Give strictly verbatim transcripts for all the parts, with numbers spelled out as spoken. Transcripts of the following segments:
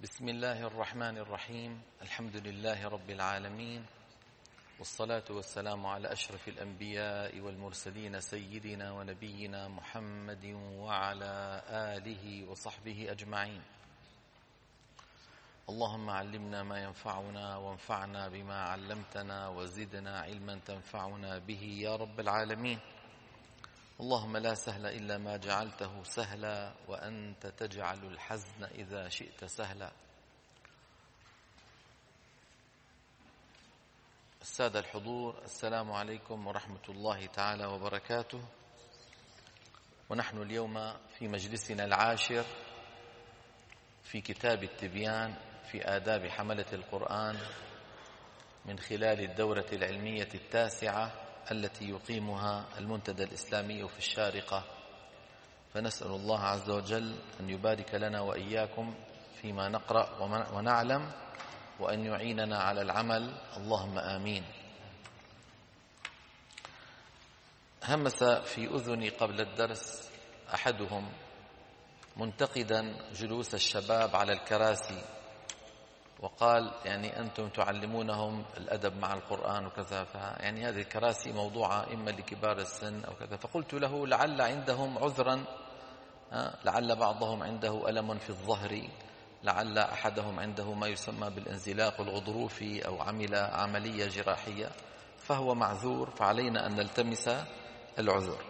بسم الله الرحمن الرحيم. الحمد لله رب العالمين، والصلاة والسلام على أشرف الأنبياء والمرسلين سيدنا ونبينا محمد وعلى آله وصحبه أجمعين. اللهم علمنا ما ينفعنا وانفعنا بما علمتنا وزدنا علما تنفعنا به يا رب العالمين. اللهم لا سهل إلا ما جعلته سهلا، وأنت تجعل الحزن إذا شئت سهلا. السادة الحضور، السلام عليكم ورحمة الله تعالى وبركاته. ونحن اليوم في مجلسنا العاشر في كتاب التبيان في آداب حملة القرآن من خلال الدورة العلمية التاسعة التي يقيمها المنتدى الإسلامي في الشارقة. فنسأل الله عز وجل أن يبارك لنا وإياكم فيما نقرأ ونعلم، وأن يعيننا على العمل، اللهم آمين. همس في أذني قبل الدرس أحدهم منتقدا جلوس الشباب على الكراسي، وقال يعني أنتم تعلمونهم الأدب مع القرآن وكذا، يعني هذه الكراسي موضوعة إما لكبار السن أو كذا. فقلت له لعل عندهم عذرا، لعل بعضهم عنده ألم في الظهر، لعل أحدهم عنده ما يسمى بالانزلاق الغضروفي أو عمل عملية جراحية، فهو معذور، فعلينا أن نلتمس العذر.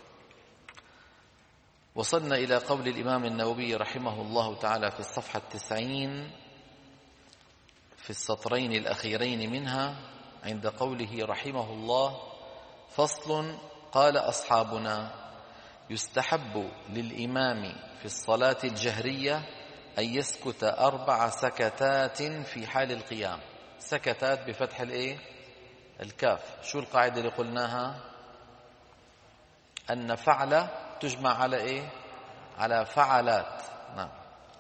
وصلنا إلى قول الإمام النووي رحمه الله تعالى في الصفحة التسعين في السطرين الأخيرين منها، عند قوله رحمه الله: فصل. قال أصحابنا: يستحب للإمام في الصلاة الجهرية أن يسكت أربع سكتات في حال القيام. سكتات بفتح الإيه؟ الكاف. شو القاعدة اللي قلناها؟ أن فعل تجمع على إيه؟ على فعلات. نعم.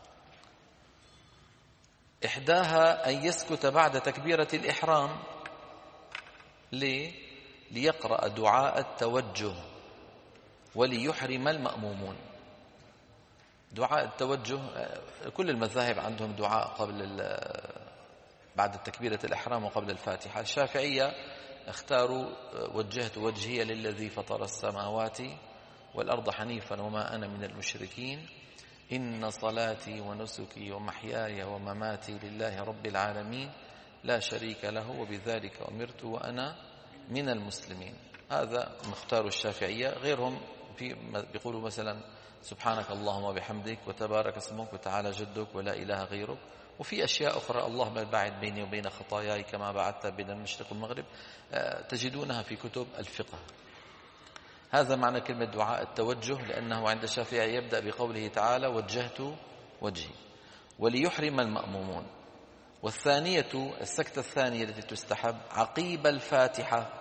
إحداها أن يسكت بعد تكبيرة الإحرام. ليه؟ ليقرأ دعاء التوجه وليحرم المأمومون. دعاء التوجه كل المذاهب عندهم دعاء قبل بعد تكبيرة الإحرام وقبل الفاتحة. الشافعية اختاروا وجهت وجهي للذي فطر السماوات والأرض حنيفا وما أنا من المشركين، إن صلاتي ونسكي ومحياي ومماتي لله رب العالمين لا شريك له وبذلك أمرت وأنا من المسلمين. هذا مختار الشافعية. غيرهم في بيقولوا مثلا سبحانك اللهم وبحمدك وتبارك اسمك وتعالى جدك ولا إله غيرك. وفي أشياء أخرى: اللهم باعد بيني وبين خطاياي كما بعدت بين المشرق والمغرب، تجدونها في كتب الفقه. هذا معنى كلمة دعاء التوجه، لأنه عند الشافعي يبدأ بقوله تعالى: وجهت وجهي، وليحرم المأمومون. والثانية، السكتة الثانية التي تستحب عقيب الفاتحة،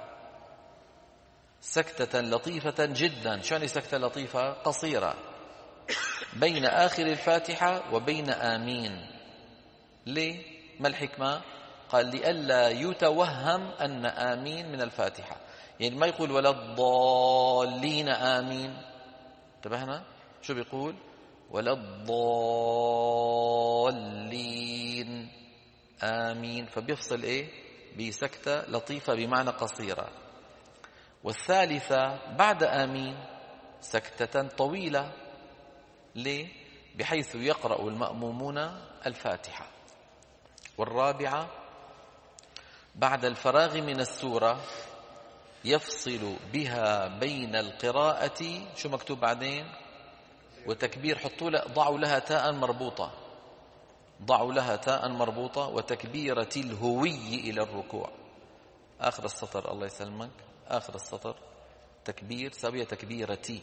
سكتة لطيفة جدا. شو يعني سكتة لطيفة؟ قصيرة، بين آخر الفاتحة وبين آمين. ليه؟ ما الحكمة؟ قال: لئلا يتوهم أن آمين من الفاتحة. يعني ما يقول ولا الضالين آمين، انتبهنا؟ شو بيقول؟ ولا الضالين آمين. فبيفصل إيه؟ بسكتة لطيفة بمعنى قصيرة. والثالثة بعد آمين سكتة طويلة. ليه؟ بحيث يقرأ المأمومون الفاتحة. والرابعة بعد الفراغ من السورة يفصل بها بين القراءة، شو مكتوب بعدين؟ وتكبير. حطوا له، ضعوا لها تاء مربوطة، ضعوا لها تاء مربوطة. وتكبيرة الهوي إلى الركوع. آخر السطر، الله يسلمك، آخر السطر تكبير سوية تكبيرتي.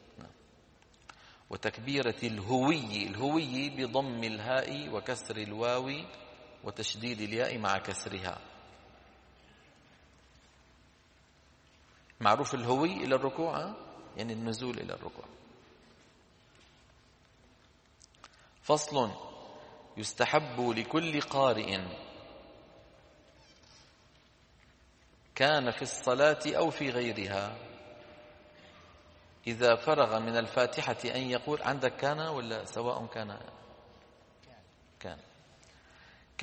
وتكبيرة الهوي، الهوي بضم الهاء وكسر الواو وتشديد الياء مع كسرها. معروف الهوي إلى الركوع، يعني النزول إلى الركوع. فصل. يستحب لكل قارئ كان في الصلاة أو في غيرها إذا فرغ من الفاتحة أن يقول. عندك كان ولا سواء كان؟ كان.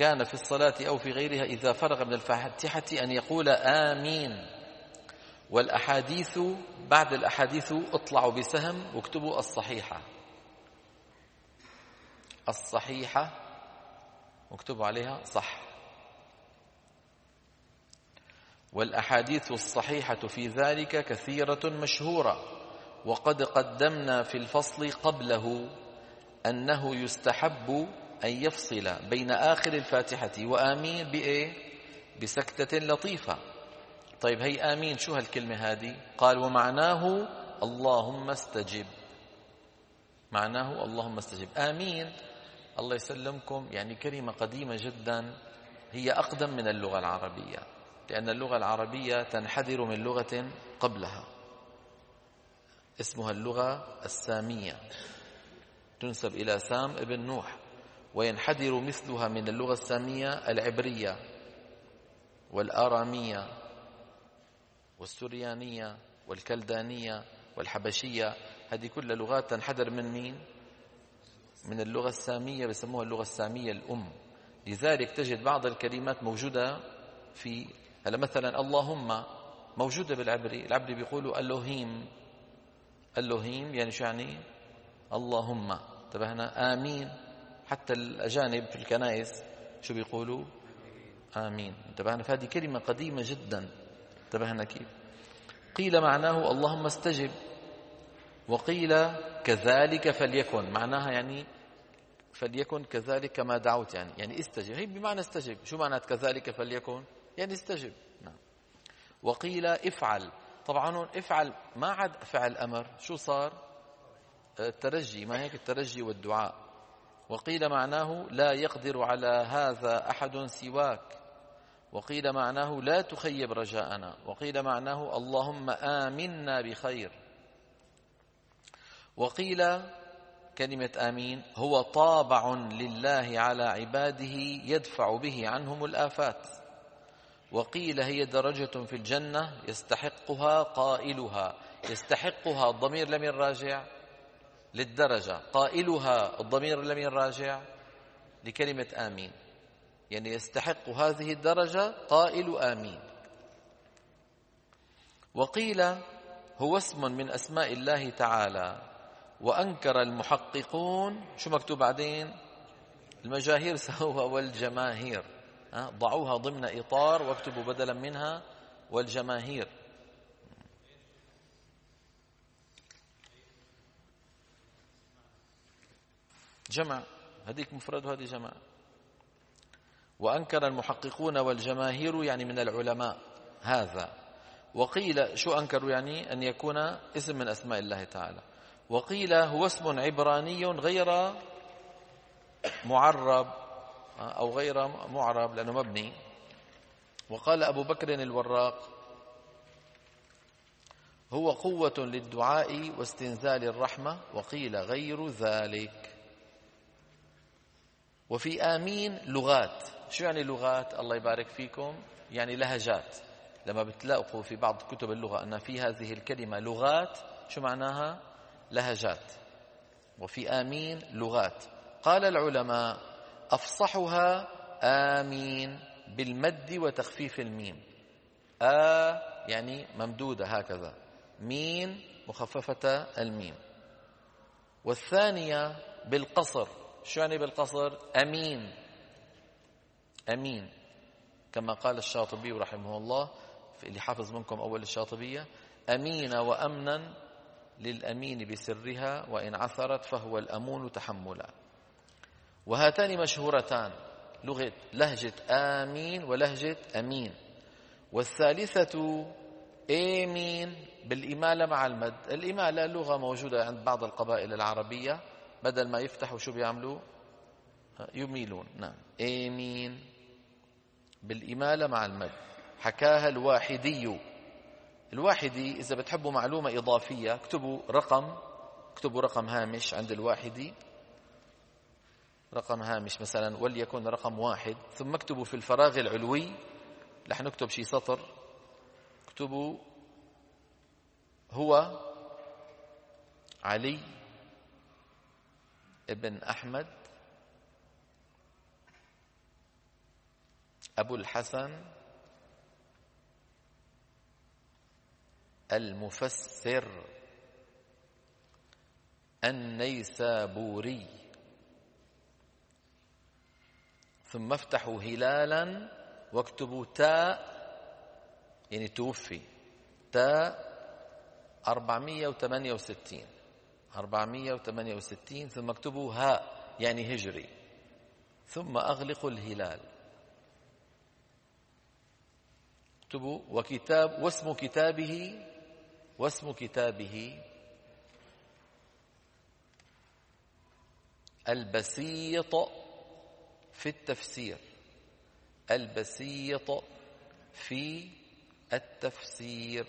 كان في الصلاة أو في غيرها إذا فرغ من الفاتحة أن يقول آمين. والأحاديث بعد الأحاديث اطلعوا بسهم واكتبوا الصحيحة، الصحيحة واكتبوا عليها صح. والأحاديث الصحيحة في ذلك كثيرة مشهورة، وقد قدمنا في الفصل قبله أنه يستحب أن يفصل بين آخر الفاتحة وآمين بإيه؟ بسكتة لطيفة. طيب هي آمين شو هالكلمة هذه؟ قال ومعناه اللهم استجب، معناه اللهم استجب. آمين الله يسلمكم يعني كلمة قديمة جدا، هي أقدم من اللغة العربية، لأن اللغة العربية تنحدر من لغة قبلها اسمها اللغة السامية، تنسب إلى سام ابن نوح، وينحدر مثلها من اللغة السامية العبرية والآرامية والسريانية والكلدانية والحبشية. هذه كل لغات تنحدر من مين؟ من اللغة السامية، بيسموها اللغة السامية الأم. لذلك تجد بعض الكلمات موجودة في هلا مثلا اللهم موجودة بالعبري، العبري بيقولوا اللوهيم، اللوهيم يعني شو يعني؟ اللهم. انتبهنا؟ آمين حتى الأجانب في الكنائس شو بيقولوا؟ آمين. انتبهنا؟ فهذه كلمة قديمة جدا. انتبهنا كيف؟ قيل معناه اللهم استجب، وقيل كذلك فليكن، معناها يعني فليكن كذلك كما دعوت، يعني يعني استجب، هي بمعنى استجب. شو معنى كذلك فليكن؟ يعني استجب. نعم. وقيل افعل، طبعا افعل ما عاد فعل أمر، شو صار؟ الترجي، ما هيك الترجي والدعاء. وقيل معناه لا يقدر على هذا أحد سواك، وقيل معناه لا تخيب رجاءنا، وقيل معناه اللهم آمنا بخير. وقيل كلمة آمين هو طابع لله على عباده يدفع به عنهم الآفات. وقيل هي درجة في الجنة يستحقها قائلها، يستحقها الضمير لم يراجع للدرجة، قائلها الضمير لم يراجع لكلمة آمين، يعني يستحق هذه الدرجة قائل آمين. وقيل هو اسم من أسماء الله تعالى، وأنكر المحققون شو مكتوب بعدين؟ المجاهير سووا والجماهير، ضعوها ضمن إطار واكتبوا بدلا منها والجماهير. جمع، هذيك مفرد وهذه جمع. وأنكر المحققون والجماهير يعني من العلماء هذا. وقيل شو أنكروا؟ يعني أن يكون اسم من أسماء الله تعالى. وقيل هو اسم عبراني غير معرب أو غير معرب لأنه مبني. وقال أبو بكر الوراق هو قوة للدعاء واستنزال الرحمة. وقيل غير ذلك. وفي آمين لغات. شو يعني لغات؟ الله يبارك فيكم، يعني لهجات. لما بتلاقوا في بعض كتب اللغة أن في هذه الكلمة لغات، شو معناها؟ لهجات. وفي آمين لغات. قال العلماء أفصحها آمين بالمد وتخفيف الميم. آ يعني ممدودة هكذا، مين مخففة الميم. والثانية بالقصر. شو يعني بالقصر؟ أمين، أمين كما قال الشاطبي رحمه الله، اللي حافظ منكم أول الشاطبية: أمين وأمنا للأمين بسرها، وإن عثرت فهو الأمون تحملا. وهاتان مشهورتان، لغة لهجة آمين ولهجة أمين. والثالثة آمين بالإمالة مع المد. الإمالة لغة موجودة عند بعض القبائل العربية، بدل ما يفتحوا شو بيعملوا؟ يميلون. نعم، آمين بالإمالة مع المد. حكاها الواحدي. الواحدي إذا بتحبوا معلومة إضافية اكتبوا رقم، اكتبوا رقم هامش عند الواحدي، رقم هامش مثلا وليكن رقم واحد، ثم اكتبوا في الفراغ العلوي رح نكتب شي سطر، اكتبوا هو علي ابن أحمد أبو الحسن المفسر النيسابوري. ثم افتحوا هلالا واكتبوا تاء، يعني توفي، تاء أربعمائة وثمانية وستين أربعمائة وثمانية وستين، ثم اكتبوا هاء يعني هجري، ثم أغلقوا الهلال. اكتبوا وكتاب واسم كتابه واسم كتابه البسيط في التفسير. البسيط في التفسير.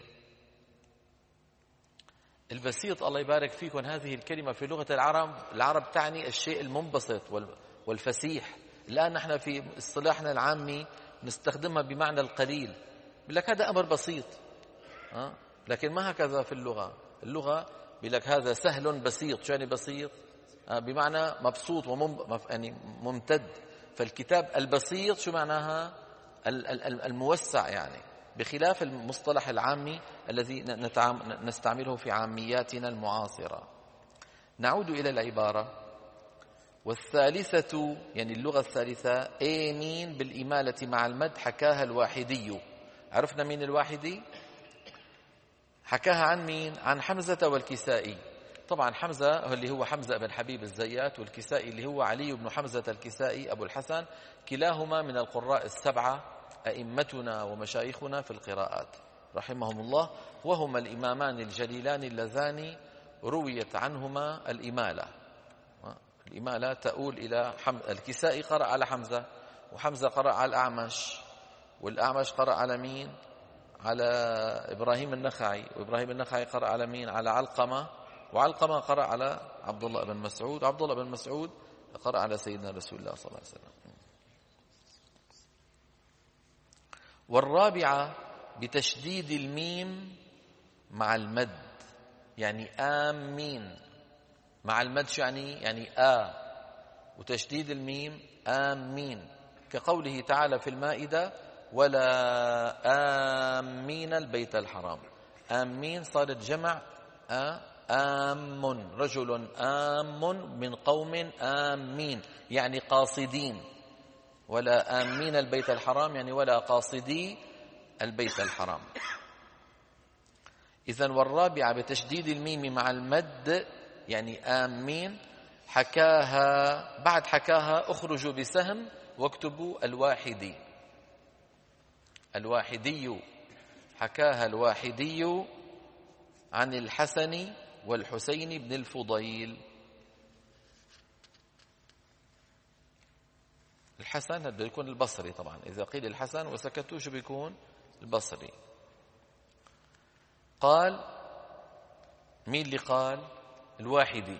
البسيط الله يبارك فيكم، هذه الكلمة في لغة العرب العرب تعني الشيء المنبسط والفسيح. الآن نحن في اصطلاحنا العامي نستخدمها بمعنى القليل، بيقول لك هذا أمر بسيط، أه؟ لكن ما هكذا في اللغة. اللغة بيقول لك هذا سهل بسيط. شو يعني بسيط؟ أه بمعنى مبسوط وممتد. فالكتاب البسيط شو معناها؟ الموسع يعني، بخلاف المصطلح العامي الذي نستعمله في عامياتنا المعاصرة. نعود إلى العبارة. والثالثة يعني اللغة الثالثة آمين بالإمالة مع المد حكاها الواحدي. عرفنا مين الواحدي؟ حكاها عن مين؟ عن حمزة والكسائي. طبعا حمزة اللي هو حمزة بن حبيب الزيات، والكسائي اللي هو علي بن حمزة الكسائي أبو الحسن، كلاهما من القراء السبعة أئمتنا ومشايخنا في القراءات رحمهم الله، وهما الإمامان الجليلان اللذان رويت عنهما الإمالة. الإمالة تؤول إلى حمزة. الكسائي قرأ على حمزة، وحمزة قرأ على الأعمش، والأعمش قرأ على مين؟ على إبراهيم النخعي، وإبراهيم النخعي قرأ على مين؟ على علقمة، وعلقمة قرأ على عبد الله بن مسعود، وعبد الله بن مسعود قرأ على سيدنا رسول الله صلى الله عليه وسلم. والرابعة بتشديد الميم مع المد، يعني آمين مع المد. شو يعني؟ يعني آ وتشديد الميم آمين، كقوله تعالى في المائدة ولا آمين البيت الحرام. آمين صارت جمع آم، رجل آم من قوم آمين يعني قاصدين. ولا آمين البيت الحرام يعني ولا قاصدي البيت الحرام. إذن والرابعة بتشديد الميم مع المد يعني آمين. حكاها، بعد حكاها اخرجوا بسهم واكتبوا الواحدي. الواحدي حكاها الواحدي عن الحسن والحسين بن الفضيل. الحسن هذا يكون البصري طبعا، إذا قيل الحسن وسكتوا شو بيكون؟ البصري. قال مين اللي قال؟ الواحدي.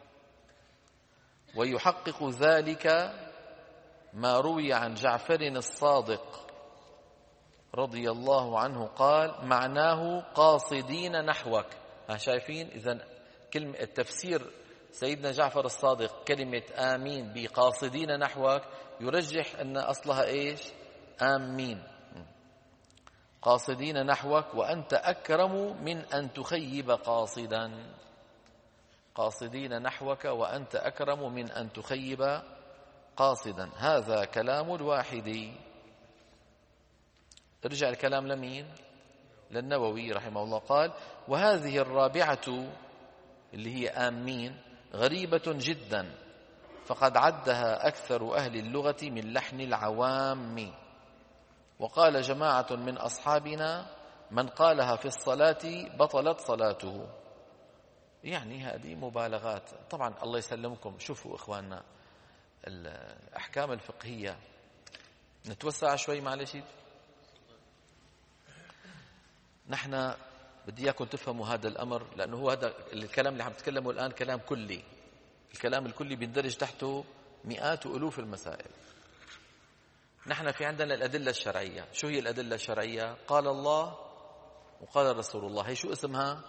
ويحقق ذلك ما روي عن جعفر الصادق رضي الله عنه قال معناه قاصدين نحوك. ها شايفين؟ إذن كلمة التفسير سيدنا جعفر الصادق كلمة آمين بقاصدين نحوك يرجح أن أصلها إيش؟ آمين قاصدين نحوك وأنت أكرم من أن تخيب قاصدا. قاصدين نحوك وأنت أكرم من أن تخيب قاصدا. هذا كلام الواحدي. ارجع الكلام لمين؟ للنووي رحمه الله. قال وهذه الرابعة اللي هي آمين غريبة جدا، فقد عدها أكثر أهل اللغة من لحن العوام. وقال جماعة من أصحابنا من قالها في الصلاة بطلت صلاته. يعني هذه مبالغات طبعا. الله يسلمكم. شوفوا إخواننا الأحكام الفقهية، نتوسع شوي معلش. نحن بدي إياكم تفهموا هذا الأمر، لأنه هو هذا الكلام اللي عم تكلمه الآن كلام كلي. الكلام الكلي بيندرج تحته مئات وألوف المسائل. نحن في عندنا الأدلة الشرعية. شو هي الأدلة الشرعية؟ قال الله وقال رسول الله. هي شو اسمها؟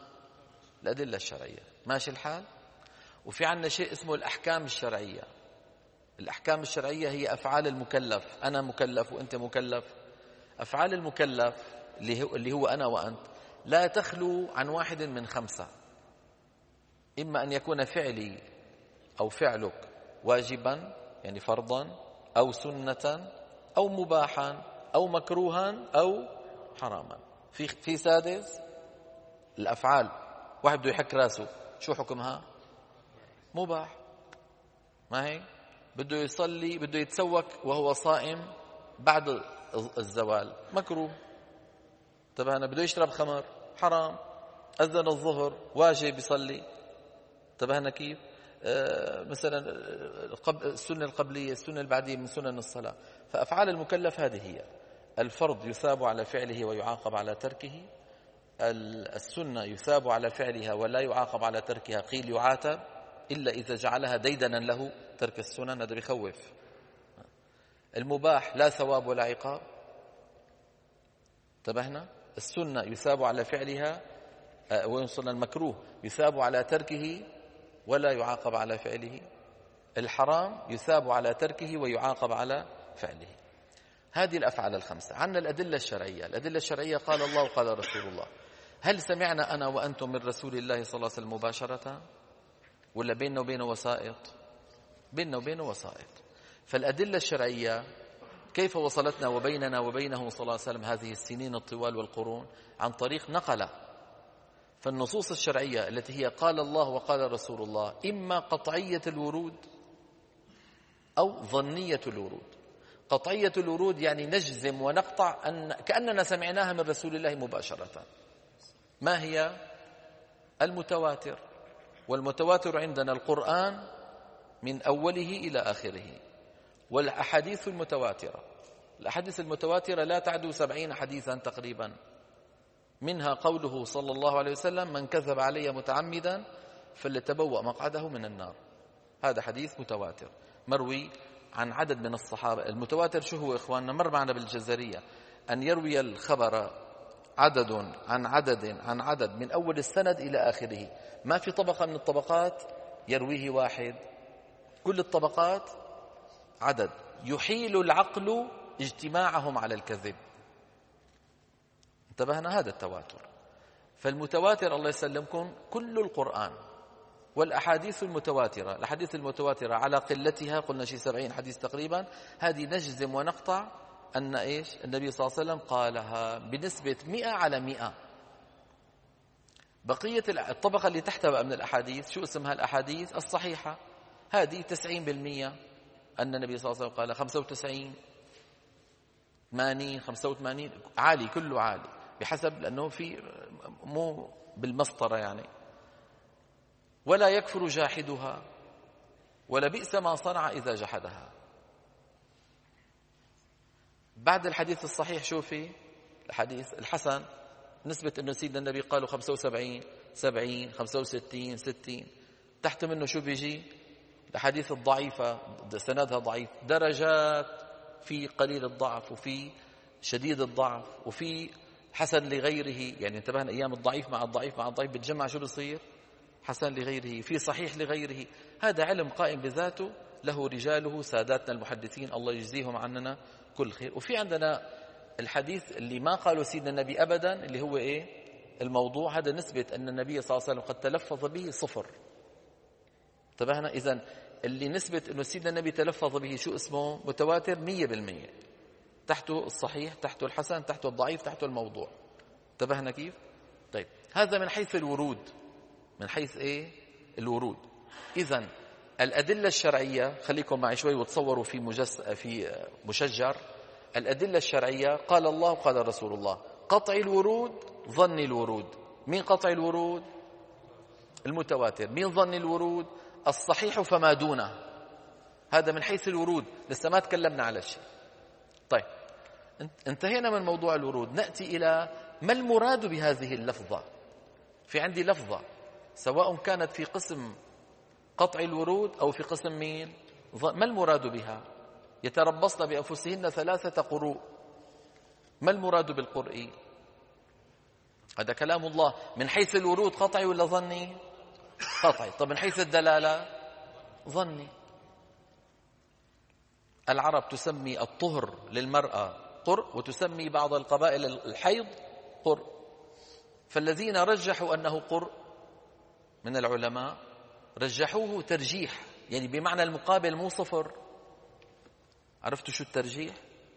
الأدلة الشرعية. ماشي الحال؟ وفي عندنا شيء اسمه الأحكام الشرعية. الأحكام الشرعية هي أفعال المكلف. أنا مكلف وأنت مكلف. أفعال المكلف اللي هو, اللي هو أنا وأنت لا تخلو عن واحد من خمسة: إما أن يكون فعلي أو فعلك واجبا يعني فرضا، أو سنة، أو مباحا، أو مكروها، أو حراما. في في سادس الأفعال. واحد بده يحك راسه، شو حكمها؟ مباح، ما هي؟ بده يصلي، بده يتسوك وهو صائم بعد الزوال، مكروه. طبعا أنا بده يشرب خمر، حرام. أذن الظهر، واجب يصلي. انتبهنا كيف؟ آه مثلا السنة القبلية، السنة البعدية من سنن الصلاة. فأفعال المكلف هذه هي: الفرض يثاب على فعله ويعاقب على تركه، السنة يثاب على فعلها ولا يعاقب على تركها، قيل يعاتب إلا إذا جعلها ديدنا له ترك السنن، هذا بيخوف. المباح لا ثواب ولا عقاب. انتبهنا؟ السنة يثاب على فعلها، ويوصلنا المكروه يثاب على تركه ولا يعاقب على فعله. الحرام يثاب على تركه ويعاقب على فعله. هذه الأفعال الخمسة. عندنا الأدلة الشرعية. الأدلة الشرعية قال الله وقال رسول الله. هل سمعنا أنا وأنتم من رسول الله صلى الله عليه وسلم مباشرة، ولا بيننا وبينه وسائط؟ بيننا وبينه وسائط. فالأدلة الشرعية كيف وصلتنا وبيننا وبينه صلى الله عليه وسلم هذه السنين الطوال والقرون؟ عن طريق نقلة. فالنصوص الشرعية التي هي قال الله وقال رسول الله إما قطعية الورود أو ظنية الورود. قطعية الورود يعني نجزم ونقطع أن كأننا سمعناها من رسول الله مباشرة. ما هي؟ المتواتر. والمتواتر عندنا القرآن من أوله إلى آخره، والأحاديث المتواترة. الأحاديث المتواترة لا تعدو سبعين حديثا تقريبا، منها قوله صلى الله عليه وسلم: من كذب علي متعمدا فليتبوأ مقعده من النار. هذا حديث متواتر مروي عن عدد من الصحابة. المتواتر شو هو إخواننا؟ مر معنا بالجزرية أن يروي الخبر عدد عن عدد عن عدد من أول السند إلى آخره، ما في طبقة من الطبقات يرويه واحد، كل الطبقات عدد، يحيل العقل اجتماعهم على الكذب. انتبهنا؟ هذا التواتر. فالمتواتر الله يسلمكم كل القرآن والأحاديث المتواترة. الأحاديث المتواترة على قلتها قلنا شيء سبعين حديث تقريبا، هذه نجزم ونقطع أن إيش النبي صلى الله عليه وسلم قالها بنسبة مئة على مئة. بقية الطبقة اللي تحتها من الأحاديث شو اسمها؟ الأحاديث الصحيحة. هذه تسعين بالمئة أن النبي صلى الله عليه وسلم قال، خمسة وتسعين، ثمانين، خمسة وثمانين، عالي، كله عالي بحسب، لأنه في مو بالمسطرة يعني. ولا يكفر جاحدها ولا بئس ما صنع إذا جحدها. بعد الحديث الصحيح شو في؟ الحديث الحسن، نسبة أنه سيدنا النبي قالوا خمسة وسبعين، سبعين، خمسة وستين، ستين. تحت منه شو بيجي؟ الحديث الضعيفة سندها ضعيف، درجات، في قليل الضعف وفي شديد الضعف وفي حسن لغيره. يعني انتبهنا، أيام الضعيف مع الضعيف مع الضعيف بتجمع شو بصير؟ حسن لغيره، في صحيح لغيره. هذا علم قائم بذاته، له رجاله ساداتنا المحدثين الله يجزيهم عننا كل خير. وفي عندنا الحديث اللي ما قالوا سيدنا النبي أبدا، اللي هو إيه؟ الموضوع. هذا نسبة أن النبي صلى الله عليه وسلم قد تلفظ به صفر. انتبهنا؟ إذن اللي نسبة أنه سيدنا النبي تلفظ به شو اسمه؟ متواتر مية بالمية. تحته الصحيح، تحته الحسن، تحته الضعيف، تحته الموضوع. انتبهنا كيف؟ طيب، هذا من حيث الورود. من حيث إيه؟ الورود. إذن الأدلة الشرعية، خليكم معي شوي وتصوروا في مجس في مشجر. الأدلة الشرعية قال الله وقال رسول الله. قطع الورود ظن الورود. مين قطع الورود؟ المتواتر. مين ظن الورود؟ الصحيح فما دونه. هذا من حيث الورود، لسه ما تكلمنا على شيء. طيب، انتهينا من موضوع الورود. نأتي إلى ما المراد بهذه اللفظة. في عندي لفظة سواء كانت في قسم قطع الورود أو في قسم مين؟ ما المراد بها؟ يتربصن بأنفسهن ثلاثة قروء. ما المراد بالقرء؟ هذا كلام الله. من حيث الورود قطعي ولا ظني؟ قطعي. طب من حيث الدلالة؟ ظني. العرب تسمي الطهر للمرأة قرء، وتسمي بعض القبائل الحيض قرء. فالذين رجحوا أنه قرء من العلماء رجحوه ترجيح، يعني بمعنى المقابل مو صفر. عرفتوا شو الترجيح؟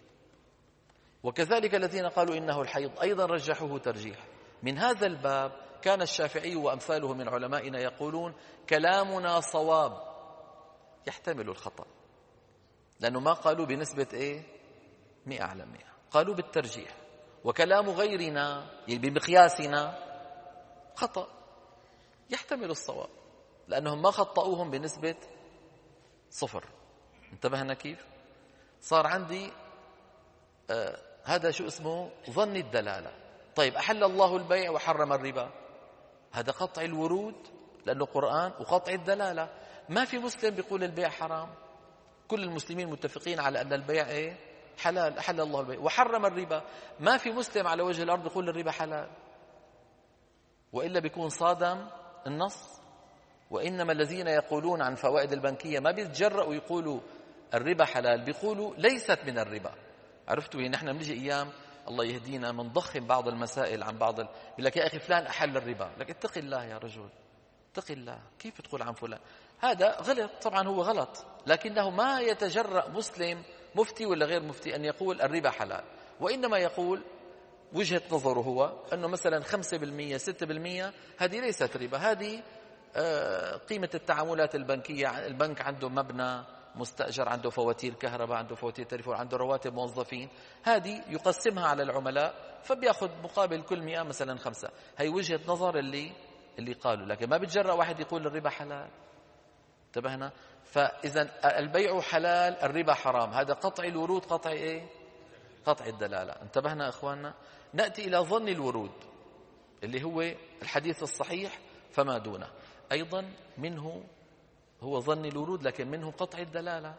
وكذلك الذين قالوا إنه الحيض أيضا رجحوه ترجيح. من هذا الباب كان الشافعي وأمثاله من علمائنا يقولون كلامنا صواب يحتمل الخطأ، لأنه ما قالوا بنسبة إيه؟ مئة على مئة، قالوا بالترجيح. وكلام غيرنا يعني بمقياسنا خطأ يحتمل الصواب، لأنهم ما خطأوهم بنسبة صفر. انتبهنا كيف؟ صار عندي آه هذا شو اسمه؟ ظن الدلالة. طيب أحل الله البيع وحرم الربا، هذا قطع الورود لأنه قرآن، وقطع الدلالة. ما في مسلم بيقول البيع حرام، كل المسلمين متفقين على أن البيع إيه؟ حلال. أحل الله البيع وحرم الربا، ما في مسلم على وجه الأرض يقول الربا حلال، وإلا بيكون صادم النص. وإنما الذين يقولون عن فوائد البنكية ما بيتجرأوا يقولوا الربا حلال، بيقولوا ليست من الربا. عرفتوا؟ يعني نحن بنجي أيام الله يهدينا منضخم بعض المسائل عن بعض ال... بيقول لك يا أخي فلان أحل الربا، لك اتق الله يا رجل، اتق الله، كيف تقول عن فلان؟ هذا غلط، طبعا هو غلط، لكنه ما يتجرأ مسلم مفتي ولا غير مفتي أن يقول الربا حلال، وإنما يقول وجهة نظره هو أنه مثلا خمسة بالمئة ستة بالمئة هذه ليست ربا، هذه قيمة التعاملات البنكية. البنك عنده مبنى مستأجر، عنده فواتير كهرباء، عنده فواتير تليفون، عنده رواتب موظفين، هذه يقسمها على العملاء فبياخذ مقابل كل مئة مثلا خمسة. هي وجهة نظر اللي اللي قالوا، لكن ما بتجرأ واحد يقول الربا حلال. انتبهنا؟ فإذا البيع حلال الربا حرام، هذا قطع الورود، قطع إيه؟ قطع الدلالة. انتبهنا أخواننا؟ نأتي إلى ظن الورود اللي هو الحديث الصحيح فما دونه، أيضا منه هو ظن الورود لكن منه قطع الدلالة.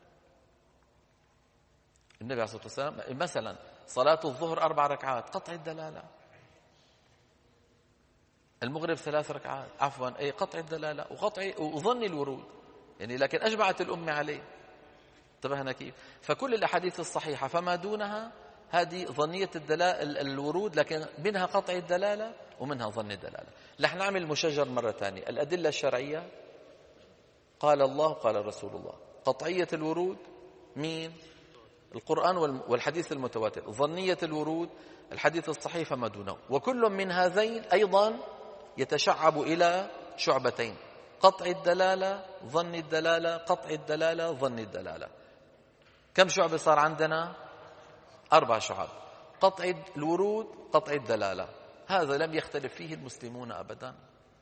النبي عليه الصلاة والسلام مثلا صلاة الظهر أربع ركعات قطع الدلالة، المغرب ثلاث ركعات عفوا أي قطع الدلالة وقطع وظن الورود، يعني لكن أجمعت الأمة عليه. انتبهنا كيف؟ فكل الأحاديث الصحيحة فما دونها هذه ظنية الدلالة الورود، لكن منها قطع الدلالة ومنها ظن الدلالة. رح نعمل مشجر مرة ثانية. الأدلة الشرعية قال الله قال رسول الله، قطعية الورود مين؟ القرآن والحديث المتواتر. ظنية الورود الحديث الصحيح فما دونه، وكل من هذين أيضا يتشعب إلى شعبتين: قطع الدلالة ظن الدلالة، قطع الدلالة ظن الدلالة. كم شعبة صار عندنا؟ أربع شعب: قطع الورود، قطع الدلالة. هذا لم يختلف فيه المسلمون أبدا.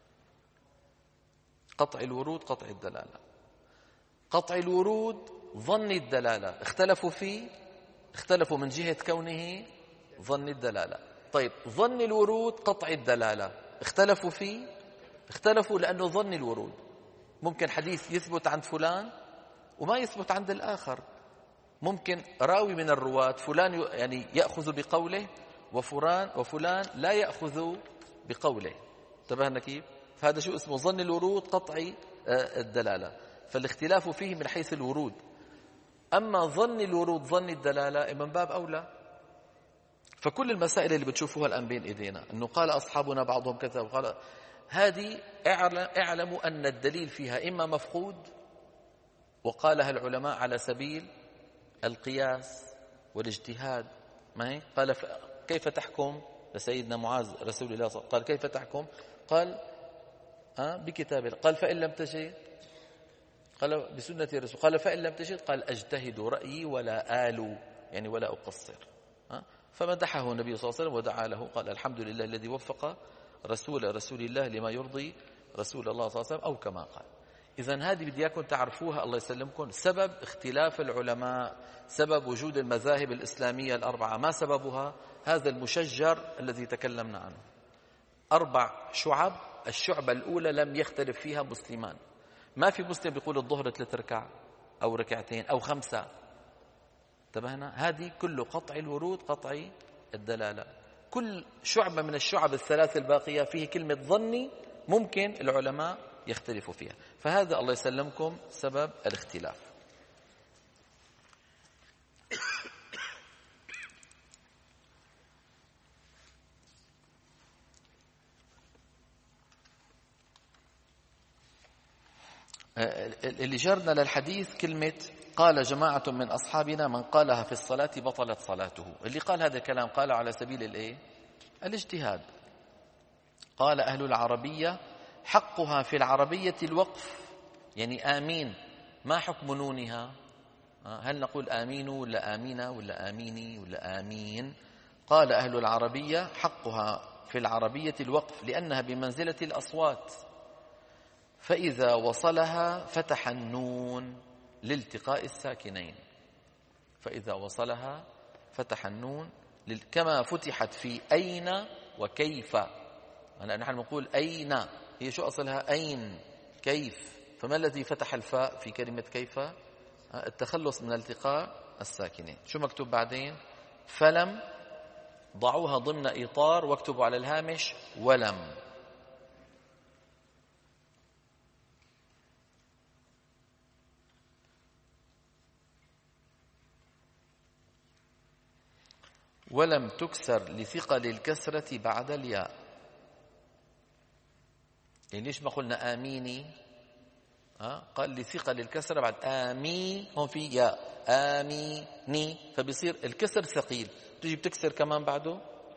قطع الورود قطع الدلالة. قطع الورود ظن الدلالة اختلفوا فيه، اختلفوا من جهة كونه ظن الدلالة. طيب ظن الورود قطع الدلالة اختلفوا فيه، اختلفوا لأنه ظن الورود ممكن حديث يثبت عند فلان وما يثبت عند الآخر. ممكن راوي من الرواة فلان يعني يأخذ بقوله وفلان وفلان لا يأخذ بقوله. انتبهنا كيف؟ فهذا شو اسمه؟ ظن الورود قطعي الدلالة، فالاختلاف فيه من حيث الورود. أما ظن الورود ظن الدلالة من باب أولى. فكل المسائل اللي بتشوفوها الآن بين إيدينا أنه قال أصحابنا بعضهم كذا وقال، هذه اعلموا أن الدليل فيها إما مفقود، وقالها العلماء على سبيل القياس والاجتهاد. ما هي؟ قال كيف تحكم لسيدنا معاذ رسول الله صلى الله عليه وسلم، قال كيف تحكم؟ قال أه بكتاب الله. قال فإن لم تجد، قال بسنة الرسول. قال فإن لم تجد، قال أجتهد رأيي ولا آل، يعني ولا أقصر. أه؟ فمدحه النبي صلى الله عليه وسلم ودعا له، قال الحمد لله الذي وفق رسول رسول الله لما يرضي رسول الله صلى الله عليه وسلم، أو كما قال. إذن هذه بدي إياكم تعرفوها الله يسلمكم. سبب اختلاف العلماء، سبب وجود المذاهب الإسلامية الأربعة، ما سببها؟ هذا المشجر الذي تكلمنا عنه. أربع شعب، الشعبة الأولى لم يختلف فيها مسلمان. ما في مسلم بيقول الظهر ثلاث ركع أو ركعتين أو خمسة. انتبهنا؟ هذه كله قطع الورود قطع الدلالة. كل شعبة من الشعب الثلاث الباقية فيه كلمة ظني ممكن العلماء يختلفوا فيها. فهذا الله يسلمكم سبب الاختلاف. اللي جرنا للحديث كلمة قال جماعة من أصحابنا من قالها في الصلاة بطلت صلاته. اللي قال هذا الكلام قال على سبيل الإيه؟ الاجتهاد. قال أهل العربية حقها في العربية الوقف، يعني آمين. ما حكم نونها؟ هل نقول آمين ولا آمينة ولا آميني ولا آمين؟ قال أهل العربية حقها في العربية الوقف لأنها بمنزلة الأصوات، فإذا وصلها فتح النون لالتقاء الساكنين. فإذا وصلها فتح النون كما فتحت في أين وكيف. أنا نحن نقول أين، هي شو أصلها؟ أين كيف. فما الذي فتح الفاء في كلمة كيف؟ التخلص من التقاء الساكنين. شو مكتوب بعدين؟ فلم، ضعوها ضمن إطار واكتبوا على الهامش ولم. ولم تكسر لثقل الكسرة بعد الياء. يعني ليش ما قلنا آميني؟ ها؟ قال لثقل الكسرة بعد آمي، هون في ياء آميني، فبيصير الكسر ثقيل، تجي بتكسر كمان بعده.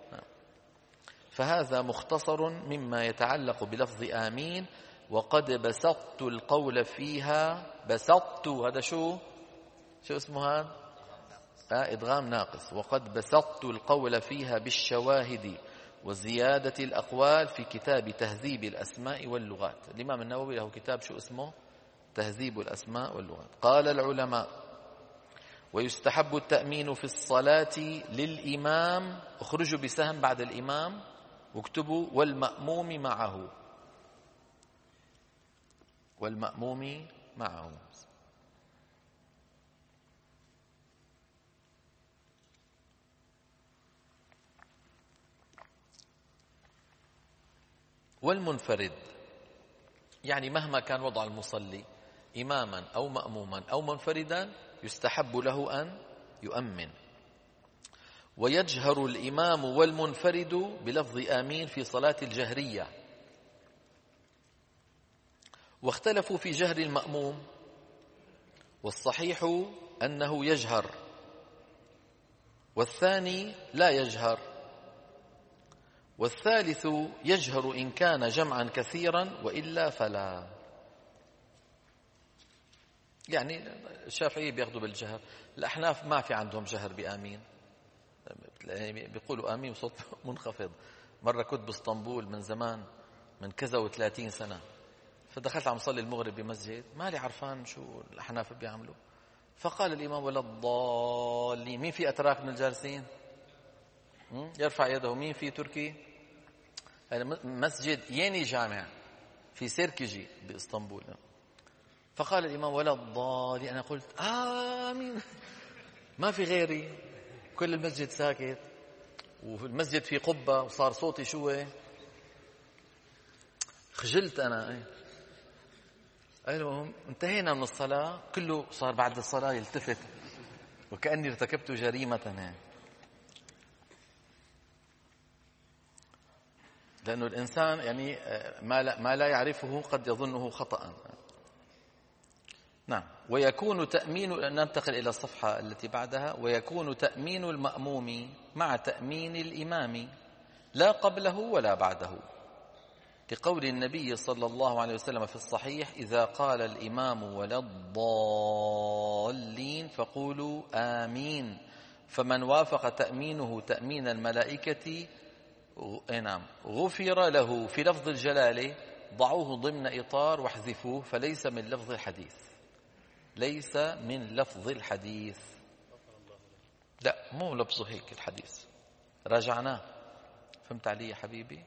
فهذا مختصر مما يتعلق بلفظ آمين. وقد بسطت القول فيها، بسطت هذا شو شو اسمه هذا؟ آه إدغام ناقص. وقد بسطت القول فيها بالشواهد وزيادة الأقوال في كتاب تهذيب الأسماء واللغات. الإمام النووي له كتاب شو اسمه؟ تهذيب الأسماء واللغات. قال العلماء: ويستحب التأمين في الصلاة للإمام. اخرجوا بسهم بعد الإمام واكتبوا والمأموم معه، والمأموم معه. والمنفرد، يعني مهما كان وضع المصلي إماما أو مأموما أو منفردا يستحب له أن يؤمن. ويجهر الإمام والمنفرد بلفظ آمين في صلاة الجهرية. واختلفوا في جهر المأموم، والصحيح أنه يجهر، والثاني لا يجهر، والثالث يجهر إن كان جمعا كثيرا وإلا فلا. يعني الشافعية بياخذوا بالجهر، الأحناف ما في عندهم جهر بآمين، بيقولوا آمين وصوت منخفض. مرة كنت باسطنبول من زمان، من كذا وثلاثين سنة، فدخلت عم صلي المغرب بمسجد، مالي عرفان شو الأحناف بيعملوا، فقال الإمام: ولا الضالين. مين في أتراك من الجالسين؟ يرفع يده. مين في تركي؟ مسجد يني جامع في سيركجي باسطنبول. فقال الإمام: ولا الضالين. أنا قلت آمين، ما في غيري، كل المسجد ساكت، وفي المسجد في قبة، وصار صوتي شو، خجلت أنا. المهم انتهينا من الصلاة، كله صار بعد الصلاة يلتفت وكأني ارتكبت جريمة، لأنه الإنسان يعني ما لا, ما لا يعرفه قد يظنه خطأ. نعم. ويكون تأمين، ننتقل إلى الصفحة التي بعدها. ويكون تأمين المأموم مع تأمين الإمام لا قبله ولا بعده، لقول النبي صلى الله عليه وسلم في الصحيح: إذا قال الإمام ولا الضالين فقولوا آمين. فمن وافق تأمينه تأمين الملائكة نعم غفر له. في لفظ الجلالة ضعوه ضمن إطار واحذفوه، فليس من لفظ الحديث، ليس من لفظ الحديث. لا، مو لفظه هيك الحديث، راجعناه. فهمت علي يا حبيبي؟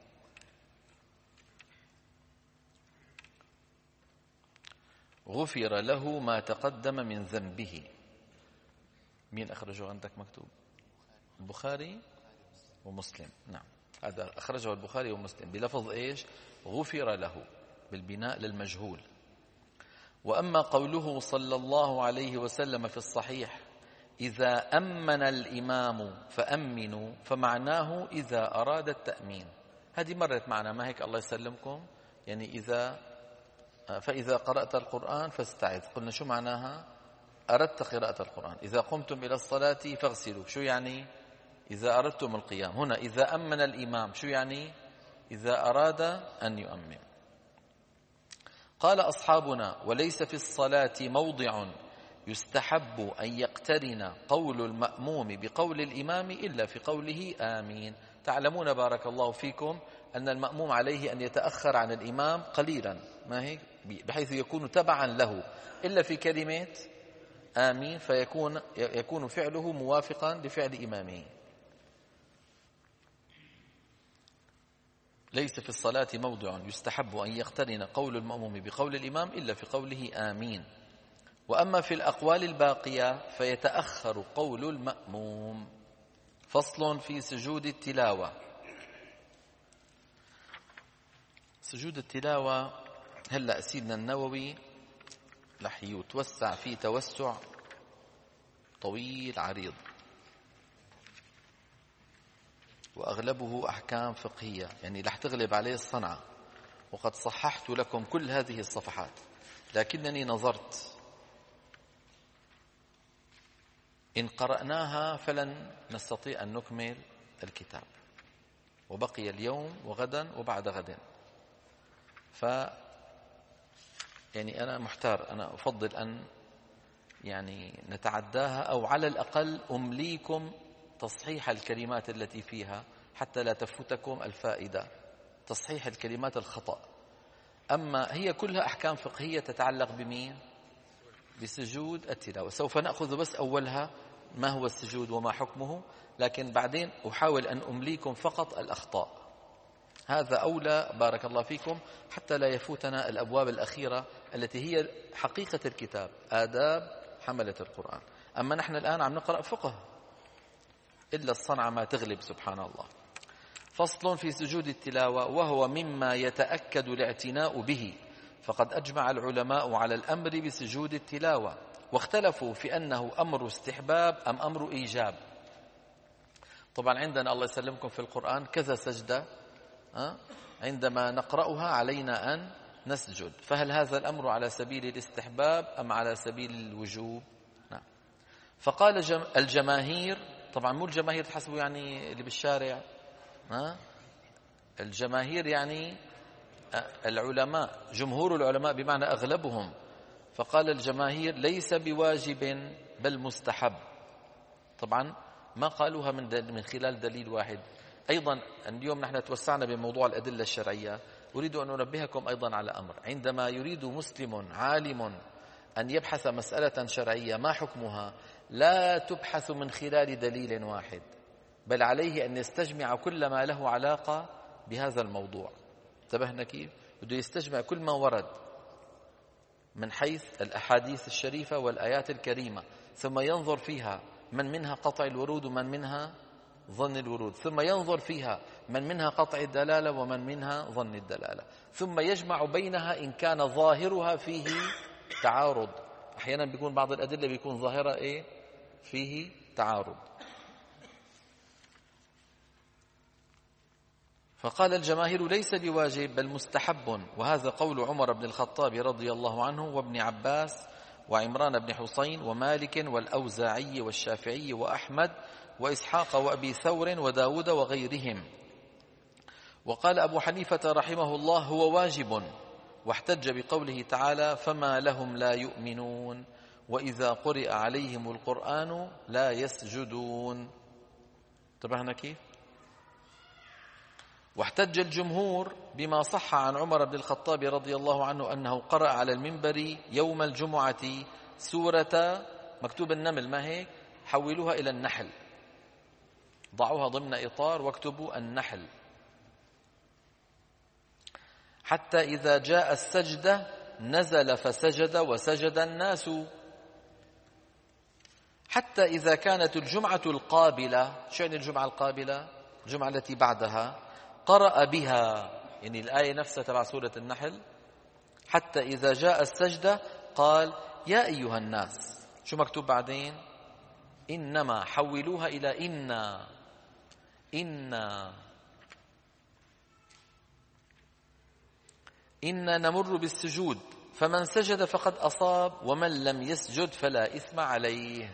غفر له ما تقدم من ذنبه. مين أخرجه عندك مكتوب؟ البخاري ومسلم. نعم، هذا أخرجه البخاري ومسلم بلفظ إيش؟ غفر له، بالبناء للمجهول. وأما قوله صلى الله عليه وسلم في الصحيح: إذا أمن الإمام فأمنوا، فمعناه إذا أراد التأمين. هذه مرت معنا، ما هيك؟ الله يسلمكم. يعني إذا فإذا قرأت القرآن فاستعذ. قلنا شو معناها؟ أردت قراءة القرآن. إذا قمتم إلى الصلاة فاغسلوا، شو يعني؟ إذا أردتم القيام. هنا إذا أمن الإمام، شو يعني؟ إذا أراد أن يؤمن. قال أصحابنا: وليس في الصلاة موضع يستحب أن يقترن قول المأموم بقول الإمام إلا في قوله آمين. تعلمون بارك الله فيكم أن المأموم عليه أن يتأخر عن الإمام قليلا، ما هيك؟ بحيث يكون تبعا له إلا في كلمة آمين، فيكون يكون فعله موافقا لفعل إمامه. ليس في الصلاة موضع يستحب أن يقترن قول المأموم بقول الإمام إلا في قوله آمين. وأما في الأقوال الباقية فيتأخر قول المأموم. فصل في سجود التلاوة. سجود التلاوة هلأ سيدنا النووي رح يتوسع فيه توسع طويل عريض، وأغلبه أحكام فقهية، يعني رح تغلب عليه الصنعة. وقد صححت لكم كل هذه الصفحات، لكنني نظرت إن قرأناها فلن نستطيع أن نكمل الكتاب، وبقي اليوم وغدا وبعد غد. ف يعني أنا محتار، أنا أفضل أن يعني نتعداها، أو على الأقل أمليكم تصحيح الكلمات التي فيها حتى لا تفوتكم الفائدة، تصحيح الكلمات الخطأ. أما هي كلها أحكام فقهية تتعلق بمين؟ بسجود التلاوة. سوف نأخذ بس أولها، ما هو السجود وما حكمه، لكن بعدين أحاول أن أمليكم فقط الأخطاء. هذا أولى بارك الله فيكم، حتى لا يفوتنا الأبواب الأخيرة التي هي حقيقة الكتاب، آداب حملة القرآن. أما نحن الآن عم نقرأ فقه، إلا الصنعة ما تغلب سبحان الله. فصل في سجود التلاوة، وهو مما يتأكد الاعتناء به، فقد أجمع العلماء على الأمر بسجود التلاوة، واختلفوا في أنه أمر استحباب أم أمر إيجاب. طبعا عندنا الله يسلمكم في القرآن كذا سجدة عندما نقرأها علينا أن نسجد، فهل هذا الأمر على سبيل الاستحباب أم على سبيل الوجوب؟ نعم. فقال الجماهير، طبعا مو الجماهير تحسبوا يعني اللي بالشارع، ها؟ الجماهير يعني العلماء، جمهور العلماء بمعنى أغلبهم. فقال الجماهير ليس بواجب بل مستحب. طبعا ما قالوها من من خلال دليل واحد. أيضا اليوم نحن توسعنا بموضوع الأدلة الشرعية، أريد أن أنبهكم أيضا على أمر. عندما يريد مسلم عالم أن يبحث مسألة شرعية ما حكمها، لا تبحث من خلال دليل واحد، بل عليه أن يستجمع كل ما له علاقة بهذا الموضوع. انتبهنا كيف؟ بده يستجمع كل ما ورد من حيث الأحاديث الشريفة والآيات الكريمة، ثم ينظر فيها من منها قطع الورود ومن منها ظن الورود، ثم ينظر فيها من منها قطع الدلالة ومن منها ظن الدلالة، ثم يجمع بينها إن كان ظاهرها فيه تعارض. أحيانا بيكون بعض الأدلة بيكون ظاهرة إيه؟ فيه تعارض. فقال الجماهير ليس بواجب بل مستحب، وهذا قول عمر بن الخطاب رضي الله عنه وابن عباس وعمران بن حسين ومالك والأوزاعي والشافعي وأحمد وإسحاق وأبي ثور وداود وغيرهم. وقال أبو حنيفة رحمه الله هو واجب، واحتج بقوله تعالى فما لهم لا يؤمنون وإذا قرئ عليهم القرآن لا يسجدون. انتبهنا كيف؟ واحتج الجمهور بما صح عن عمر بن الخطاب رضي الله عنه أنه قرأ على المنبر يوم الجمعة سورة مكتوب النمل، ما هيك؟ حولوها إلى النحل، ضعوها ضمن إطار واكتبوا النحل. حتى إذا جاء السجدة نزل فسجد وسجد الناس. حتى إذا كانت الجمعة القابلة، شو يعني الجمعة القابلة؟ الجمعة التي بعدها، قرأ بها، يعني الآية نفسها تبع سورة النحل. حتى إذا جاء السجدة قال يا أيها الناس. شو مكتوب بعدين؟ إنما، حولوها إلى إنا إنا إنا نمر بالسجود فمن سجد فقد أصاب ومن لم يسجد فلا إثم عليه.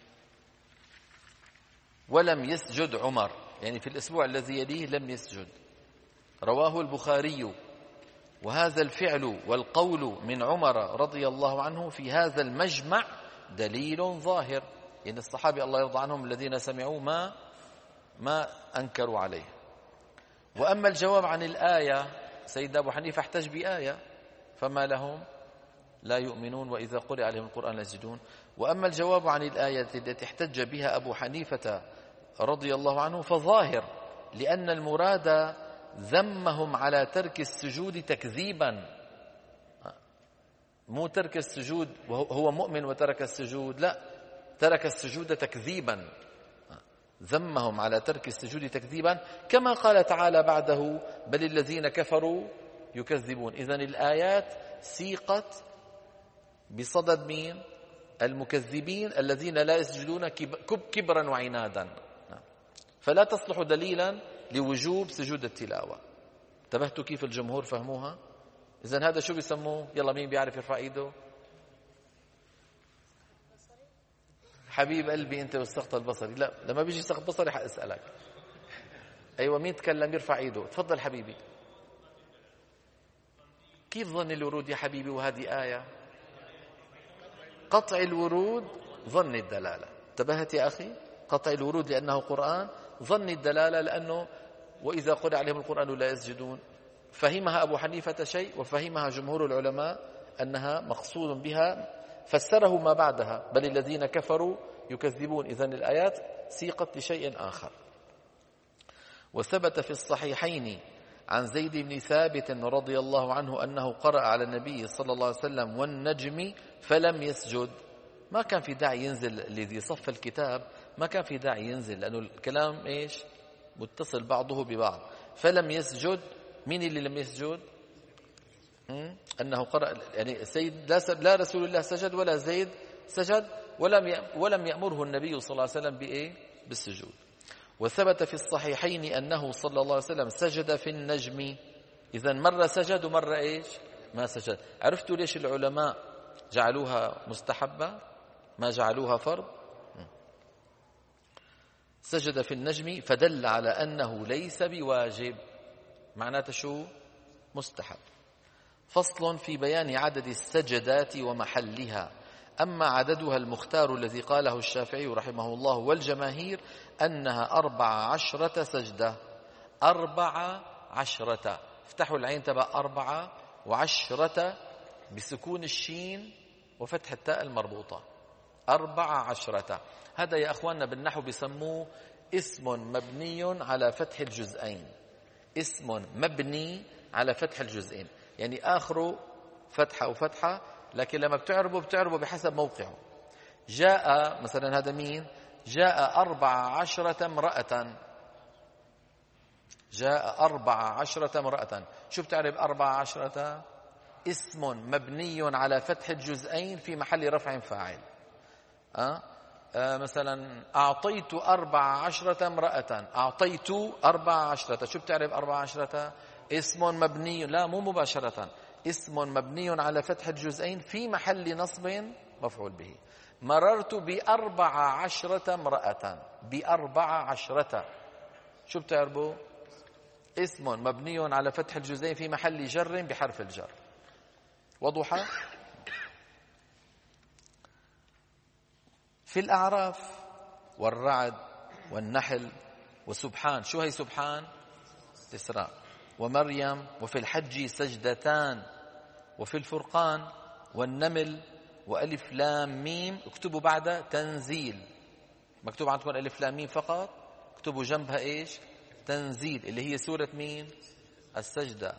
ولم يسجد عمر، يعني في الأسبوع الذي يليه لم يسجد، رواه البخاري. وهذا الفعل والقول من عمر رضي الله عنه في هذا المجمع دليل ظاهر، يعني الصحابة الله يرضى عنهم الذين سمعوا ما ما أنكروا عليه. وأما الجواب عن الآية، سيدنا أبو حنيفة احتج بآية فما لهم لا يؤمنون وإذا قرئ عليهم القرآن لا يسجدون. وأما الجواب عن الآية التي احتج بها أبو حنيفة رضي الله عنه فظاهر، لأن المراد ذمهم على ترك السجود تكذيبا، مو ترك السجود وهو مؤمن وترك السجود، لا، ترك السجود تكذيبا، ذمهم على ترك السجود تكذيبا، كما قال تعالى بعده بل الذين كفروا يكذبون. إذن الآيات سيقت بصدد مين؟ المكذبين الذين لا يسجدون كبرا وعنادا، فلا تصلح دليلا لوجوب سجود التلاوة. انتبهتوا كيف الجمهور فهموها؟ إذن هذا شو بيسموه؟ يلا مين بيعرف يرفع ايده؟ حبيب قلبي أنت والسقط البصري. لا، لما بيجي سقط بصري حأسألك. أيوة، مين تكلم يرفع ايده؟ تفضل حبيبي. كيف ظن الورود يا حبيبي وهذه آية؟ قطع الورود ظن الدلالة. انتبهت يا أخي؟ قطع الورود لأنه قرآن، ظن الدلالة لأنه وإذا قرئ عليهم القرآن لا يسجدون. فهمها أبو حنيفة شيء وفهمها جمهور العلماء أنها مقصود بها، فسره ما بعدها بل الذين كفروا يكذبون. إذن الآيات سيقت لشيء آخر. وثبت في الصحيحين عن زيد بن ثابت رضي الله عنه أنه قرأ على النبي صلى الله عليه وسلم والنجم فلم يسجد. ما كان في داعي ينزل، الذي صف الكتاب ما كان في داعي ينزل لأنه الكلام إيش متصل بعضه ببعض. فلم يسجد، مين اللي لم يسجد؟ أنه قرأ، يعني سيد لا, لا رسول الله سجد ولا زيد سجد ولم ولم يأمره النبي صلى الله عليه وسلم بإيه؟ بالسجود. وثبت في الصحيحين أنه صلى الله عليه وسلم سجد في النجم. إذن مرة سجد ومرة إيش؟ ما سجد. عرفتوا ليش العلماء جعلوها مستحبة ما جعلوها فرض؟ سجد في النجم فدل على أنه ليس بواجب، معناته شو؟ مستحب. فصل في بيان عدد السجدات ومحلها. أما عددها المختار الذي قاله الشافعي رحمه الله والجماهير أنها أربع عشرة سجدة. أربع عشرة، افتحوا العين تبع أربعة وعشرة بسكون الشين وفتح التاء المربوطة. أربع عشرة، هذا يا أخواننا بالنحو بسموه اسم مبني على فتح الجزئين. اسم مبني على فتح الجزئين، يعني آخره فتحة وفتحة، لكن لما بتعربه بتعربه بحسب موقعه. جاء مثلا، هذا مين؟ جاء أربع عشرة امرأة. جاء أربع عشرة امرأة. شو بتعرب أربع عشرة؟ اسم مبني على فتح الجزئين في محل رفع فاعل. أه؟ أه مثلا أعطيت أربع عشرة امرأة. أعطيت أربع عشرة، شو بتعرب أربع عشرة؟ اسم مبني، لا مو مباشرة، اسم مبني على فتح الجزئين في محل نصب مفعول به. مررت بأربع عشرة امرأة. بأربع عشرة، شو بتعربوا؟ اسم مبني على فتح الجزئين في محل جر بحرف الجر. وضوحة؟ في الأعراف والرعد والنحل وسبحان، شو هي سبحان؟ الإسراء. ومريم. وفي الحج سجدتان. وفي الفرقان والنمل وألف لام ميم. اكتبوا بعد تنزيل، مكتوب عندكم ألف لام ميم فقط، اكتبوا جنبها إيش؟ تنزيل، اللي هي سورة مين؟ السجدة.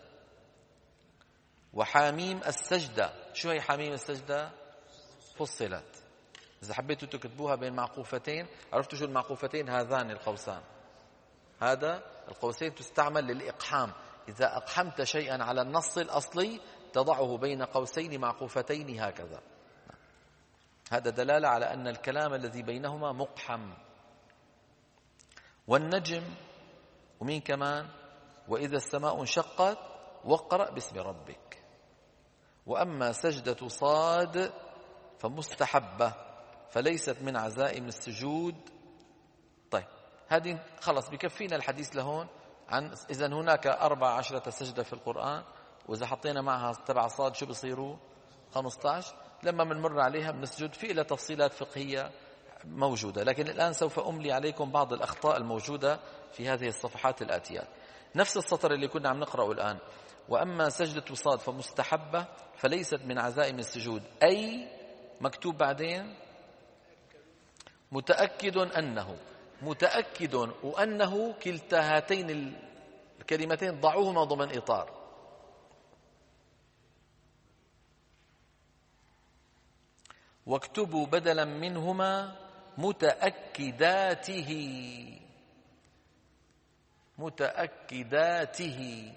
وحاميم السجدة، شو هي حاميم السجدة؟ فصلت. إذا حبيتوا تكتبوها بين معقوفتين، عرفتوا شو المعقوفتين؟ هذان القوسان. هذا القوسين تستعمل للإقحام. إذا أقحمت شيئا على النص الأصلي تضعه بين قوسين معقوفتين هكذا. هذا دلالة على أن الكلام الذي بينهما مقحم. والنجم، ومين كمان؟ وإذا السماء انشقت، واقرأ باسم ربك. وأما سجدة صاد فمستحبة فليست من عزائم السجود. طيب هذه خلص بكفينا الحديث لهون عن إذا هناك أربع عشرة سجدة في القرآن، وإذا حطينا معها تبع صاد شو بصيروا خمسة عشر. لما بنمر عليها بنسجد في إلى تفصيلات فقهية موجودة، لكن الآن سوف أملي عليكم بعض الأخطاء الموجودة في هذه الصفحات الآتية. نفس السطر اللي كنا عم نقرأه الآن، وأما سجدة صاد فمستحبة فليست من عزائم السجود، أي مكتوب بعدين متأكد أنه، متأكد وأنه كلتا هاتين الكلمتين ضعوهما ضمن إطار. واكتبوا بدلا منهما متأكداته، متأكداته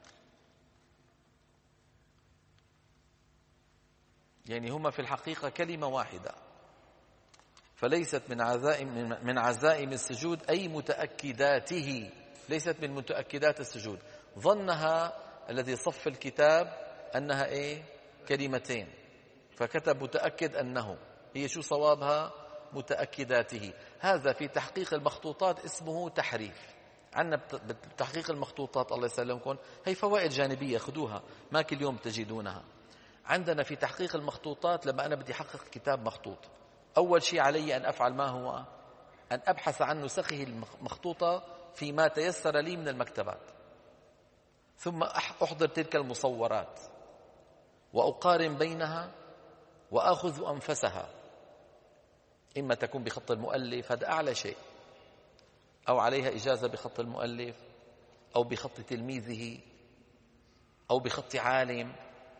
يعني هما في الحقيقة كلمة واحدة. فليست من عزائم من عزائم السجود أي متأكداته، ليست من متأكدات السجود. ظنها الذي صف الكتاب أنها إيه كلمتين فكتب متأكد أنه، هي شو صوابها متأكداته. هذا في تحقيق المخطوطات اسمه تحريف. عندنا بتحقيق المخطوطات الله يسلمكم هي فوائد جانبية خذوها، ما كل يوم تجدونها. عندنا في تحقيق المخطوطات لما أنا بدي أحقق كتاب مخطوط، أول شيء علي أن أفعل ما هو أن أبحث عن نسخه المخطوطة فيما تيسر لي من المكتبات، ثم أحضر تلك المصورات وأقارن بينها وأخذ أنفسها، إما تكون بخط المؤلف هذا أعلى شيء، أو عليها إجازة بخط المؤلف أو بخط تلميذه أو بخط عالم،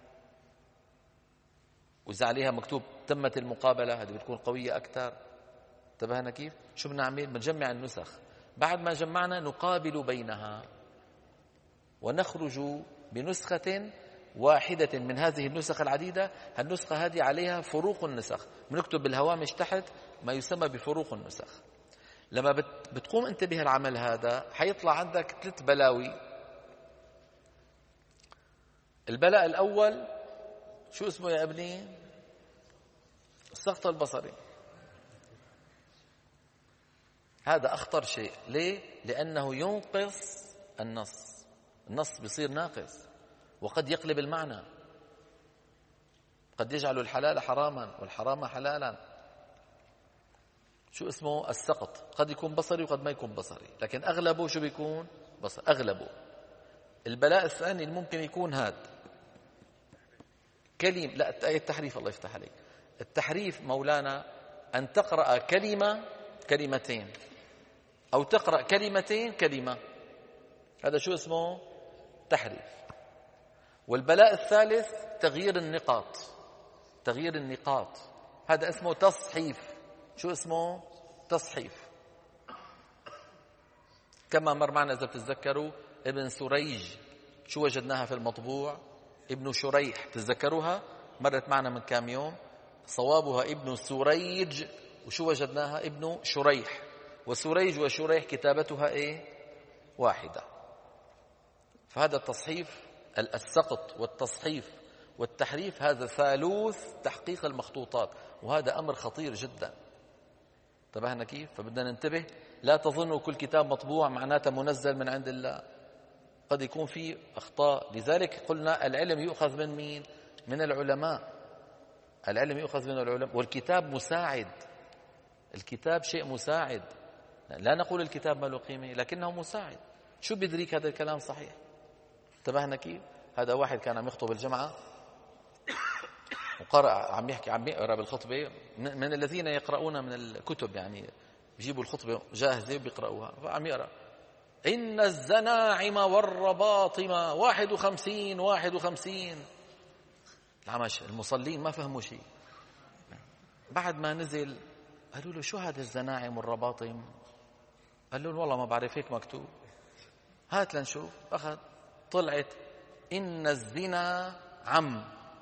وإذا عليها مكتوب تمت المقابلة هذه بتكون قوية أكثر. انتبهنا كيف؟ شو بنعمل؟ بنجمع النسخ، بعد ما جمعنا نقابل بينها ونخرج بنسخة واحدة من هذه النسخ العديدة. النسخة هذه عليها فروق النسخ، بنكتب بالهوامش تحت ما يسمى بفروق النسخ. لما بتقوم انت بهالعمل هذا حيطلع عندك ثلاث بلاوي. البلاء الأول شو اسمه يا ابني؟ السقط البصري. هذا أخطر شيء. ليه؟ لأنه ينقص النص، النص بيصير ناقص وقد يقلب المعنى، قد يجعل الحلال حراما والحرام حلالا. شو اسمه؟ السقط. قد يكون بصري وقد ما يكون بصري، لكن أغلبه شو بيكون؟ بصري أغلبه. البلاء الثاني الممكن يكون هذا كلمة، لا التحريف، الله يفتح عليك. التحريف مولانا أن تقرأ كلمة كلمتين أو تقرأ كلمتين كلمة، هذا شو اسمه؟ تحريف. والبلاء الثالث تغيير النقاط، تغيير النقاط هذا اسمه تصحيف. شو اسمه؟ تصحيف. كما مر معنا إذا بتتذكروا ابن سريج شو وجدناها في المطبوع؟ ابن شريح، تتذكروها؟ مرت معنا من كام يوم. صوابها ابن سريج، وشو وجدناها؟ ابن شريح. وسريج وشريح كتابتها ايه؟ واحدة. فهذا التصحيف، السقط والتصحيف والتحريف، هذا ثالوث تحقيق المخطوطات، وهذا أمر خطير جدا. انتبهنا كيف؟ فبدنا ننتبه. لا تظنوا كل كتاب مطبوع معناته منزل من عند الله، قد يكون فيه أخطاء. لذلك قلنا العلم يؤخذ من مين؟ من العلماء. العلم يؤخذ من العلماء، والكتاب مساعد. الكتاب شيء مساعد، لا نقول الكتاب ما له قيمة، لكنه مساعد. شو بيدريك هذا الكلام صحيح؟ انتبهنا كيف؟ هذا واحد كان عم يخطب الجمعة وقرأ، عم يحكي، عم يقرأ بالخطبة، من الذين يقرؤون من الكتب، يعني بيجيبوا الخطبة جاهزة وبيقرأوها، فعم يقرأ إن الزناعم والرباطم واحد وخمسين واحد وخمسين. العمش المصلين ما فهموا شيء. بعد ما نزل قالوا له شو هذا الزناعم والرباطم؟ قال له والله ما بعرف، هيك مكتوب. هات لنشوف. أخذ، طلعت إن الزنا عم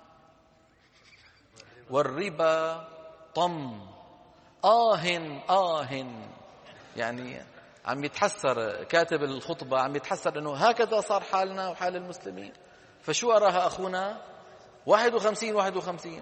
والربا طم آهن آهن. يعني عم يتحسر كاتب الخطبة، عم يتحسر أنه هكذا صار حالنا وحال المسلمين. فشو أراها أخونا؟ واحد وخمسين واحد وخمسين.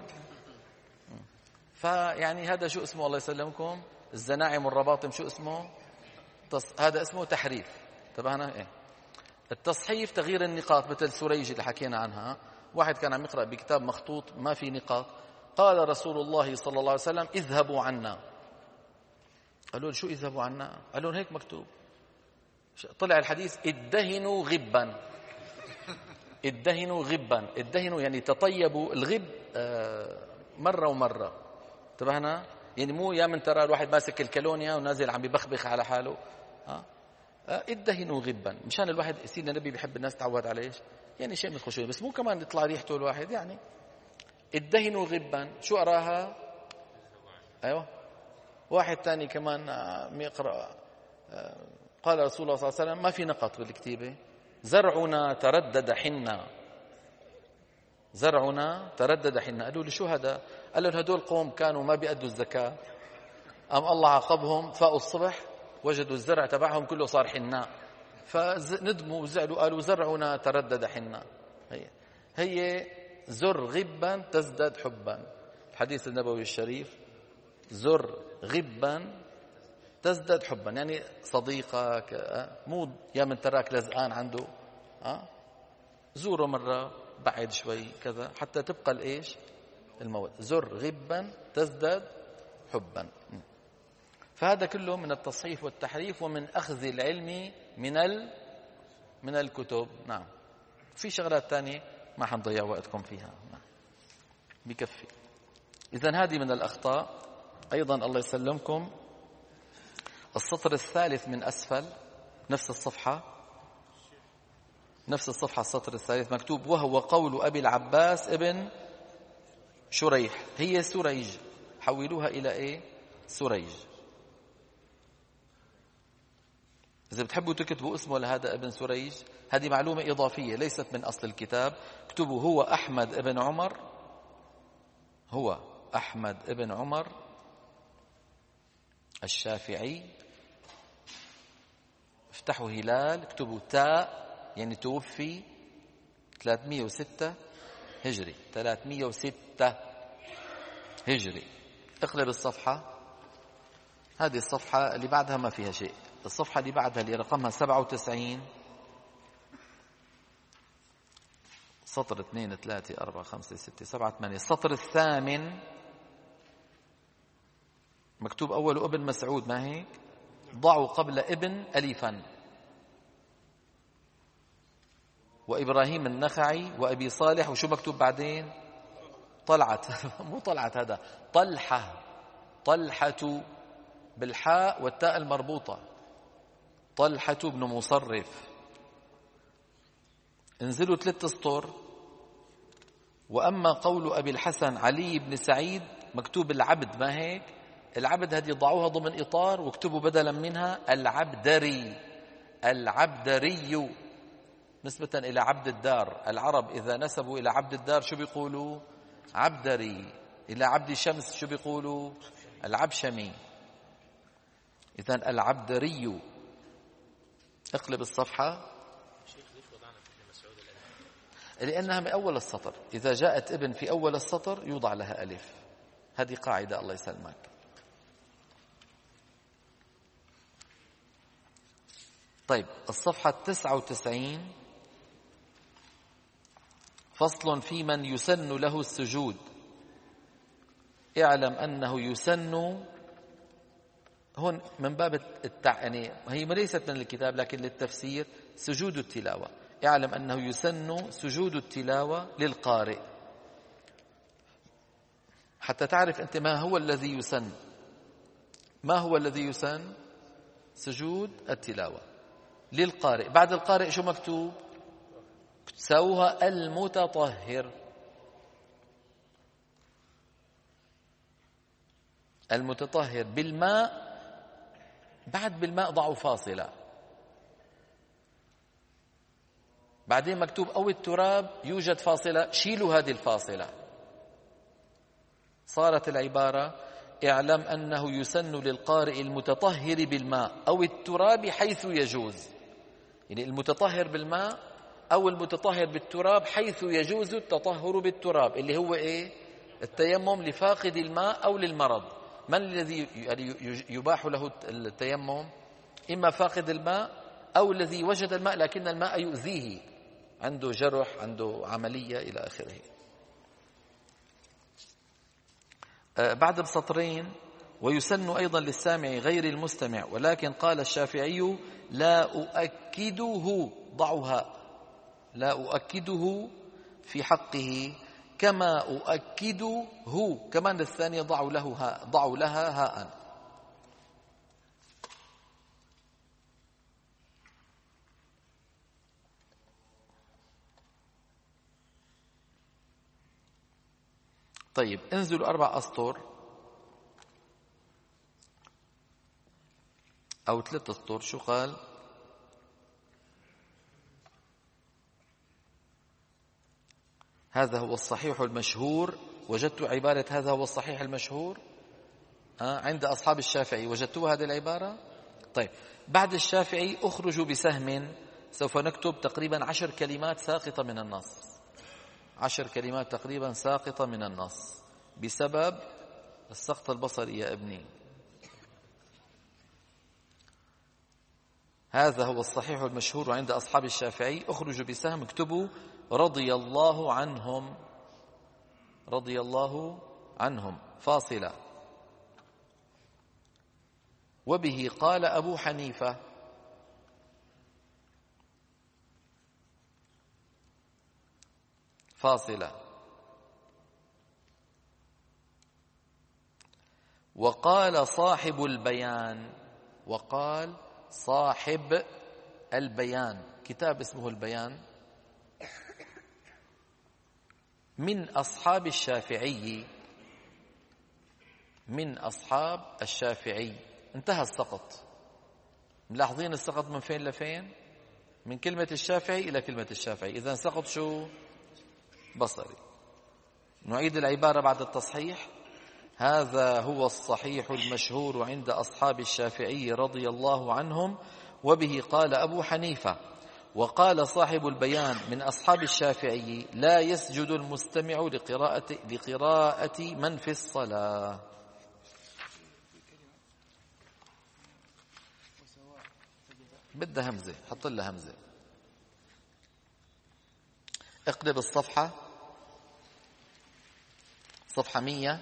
فيعني هذا شو اسمه الله يسلمكم؟ الزناعم والرباطم شو اسمه؟ تص... هذا اسمه تحريف. انتبهنا؟ ايه. التصحيف تغيير النقاط، مثل سريج اللي حكينا عنها. واحد كان عم يقرأ بكتاب مخطوط ما في نقاط، قال رسول الله صلى الله عليه وسلم اذهبوا عنا. قالوا له شو اذهبوا عنا؟ قالوا له هيك مكتوب. طلع الحديث ادهنوا غبا. ادهنوا غبا. ادهنوا يعني تطيبوا. الغب مرة ومرة. انتبهنا؟ يعني مو يا من ترى الواحد ماسك الكالونيا ونازل عم يبخبخ على حاله. ها؟ ادهنوا غبا، مشان الواحد سيدنا النبي بيحب الناس تعود على ايش؟ يعني شيء من الخشوع، بس مو كمان يطلع ريحته الواحد. يعني ادهنوا غبا. شو أراها؟ ايوه. واحد تاني كمان يقرأ قال رسول الله صلى الله عليه وسلم ما في نقط بالكتيبة، زرعنا تردد حنا. زرعنا تردد حنا. قالوا له شو هذا؟ قال له هدول قوم كانوا ما بيأدوا الزكاة، أم الله عاقبهم، فاقوا الصبح وجدوا الزرع تبعهم كله صار حناء، فندموا وزعلوا قالوا زرعنا تردد حنا. هي هي زر غبا تزداد حبا. الحديث النبوي الشريف زر غبا تزداد حبا، يعني صديقك مو يا من تراك لزقان عنده، أه؟ زوره مرة بعد شوي كذا حتى تبقى الإيش الموت. زر غبا تزداد حبا. فهذا كله من التصحيف والتحريف ومن أخذ العلم من ال من الكتب. نعم. في شغلات تانية ما حنضيع وقتكم فيها. نعم. بكفي. إذن هذه من الأخطاء. أيضا الله يسلمكم السطر الثالث من أسفل نفس الصفحة نفس الصفحة السطر الثالث مكتوب وهو قول أبي العباس ابن شريح. هي سريج، حولوها إلى إيه؟ سريج. إذا بتحبوا تكتبوا اسمه لهذا ابن سريج، هذه معلومة إضافية ليست من أصل الكتاب. اكتبوا هو أحمد ابن عمر، هو أحمد ابن عمر الشافعي. افتحوا هلال، اكتبوا تاء يعني توفي ثلاثمئة وستة هجري. ثلاثمئة وستة هجري. اقلب الصفحة. هذه الصفحة اللي بعدها ما فيها شيء. الصفحة اللي بعدها اللي رقمها سبعة وتسعين، سطر اثنين ثلاثة أربعة خمسة ستة سبعة ثمانية، السطر الثامن مكتوب أول ابن مسعود، ما هيك؟ ضعوا قبل ابن أليفا. وإبراهيم النخعي وأبي صالح. وشو مكتوب بعدين؟ طلعت. مو طلعت، هذا طلحة. طلحة بالحاء والتاء المربوطة. طلحة بن مصرف. انزلوا ثلاث اسطر. وأما قول أبي الحسن علي بن سعيد مكتوب العبد، ما هيك؟ العبد هذه ضعوها ضمن إطار واكتبوا بدلا منها العبدري. العبدري نسبة إلى عبد الدار. العرب إذا نسبوا إلى عبد الدار شو بيقولوا؟ عبدري. إلى عبد شمس شو بيقولوا؟ العبشمي. إذن العبدري. اقلب الصفحة. لأنها من أول السطر، إذا جاءت ابن في أول السطر يوضع لها ألف. هذه قاعدة الله يسلمك. طيب الصفحة تسعة وتسعين فصل في من يسن له السجود. اعلم أنه يسن، هون من باب التع... يعني هي ليست من الكتاب لكن للتفسير، سجود التلاوة. اعلم أنه يسن سجود التلاوة للقارئ. حتى تعرف أنت ما هو الذي يسن. ما هو الذي يسن؟ سجود التلاوة للقارئ. بعد القارئ شو مكتوب؟ سوها المتطهر. المتطهر بالماء. بعد بالماء ضعوا فاصلة. بعدين مكتوب أو التراب يوجد فاصلة، شيلوا هذه الفاصلة. صارت العبارة اعلم أنه يسن للقارئ المتطهر بالماء أو التراب حيث يجوز. يعني المتطهر بالماء أو المتطهر بالتراب حيث يجوز التطهر بالتراب، اللي هو إيه؟ التيمم لفاقد الماء أو للمرض. من الذي يباح له التيمم؟ إما فاقد الماء أو الذي وجد الماء لكن الماء يؤذيه، عنده جرح، عنده عملية إلى آخره. بعد بسطرين: ويسن أيضا للسامع غير المستمع، ولكن قال الشافعي لا أؤكده، ضعها، لا أؤكده في حقه كما أؤكده، كمان الثانية ضعوا له ها، ضعوا لها هاء. طيب انزلوا أربع أسطر أو ثلاث أسطر. شو قال؟ هذا هو الصحيح المشهور. وجدت عبارة هذا هو الصحيح المشهور آه عند أصحاب الشافعي، وجدتوا هذه العبارة؟ طيب بعد الشافعي أخرجوا بسهم، سوف نكتب تقريبا عشر كلمات ساقطة من النص، عشر كلمات تقريبا ساقطة من النص بسبب السقط البصري يا ابني. هذا هو الصحيح المشهور عند أصحاب الشافعي. أخرجوا بسهم، اكتبوا رضي الله عنهم، رضي الله عنهم فاصلة. وبه قال أبو حنيفة، فاصلة. وقال صاحب البيان، وقال صاحب البيان، كتاب اسمه البيان، من أصحاب الشافعي، من أصحاب الشافعي. انتهى السقط. ملاحظين السقط من فين لفين؟ من كلمة الشافعي إلى كلمة الشافعي. إذن سقط شو؟ بصري. نعيد العبارة بعد التصحيح: هذا هو الصحيح المشهور عند أصحاب الشافعي رضي الله عنهم، وبه قال أبو حنيفة. وقال صاحب البيان من أصحاب الشافعي لا يسجد المستمع لقراءة, لقراءة من في الصلاة. بدها همزة، حط لها همزة. اقلب الصفحة، صفحة مية.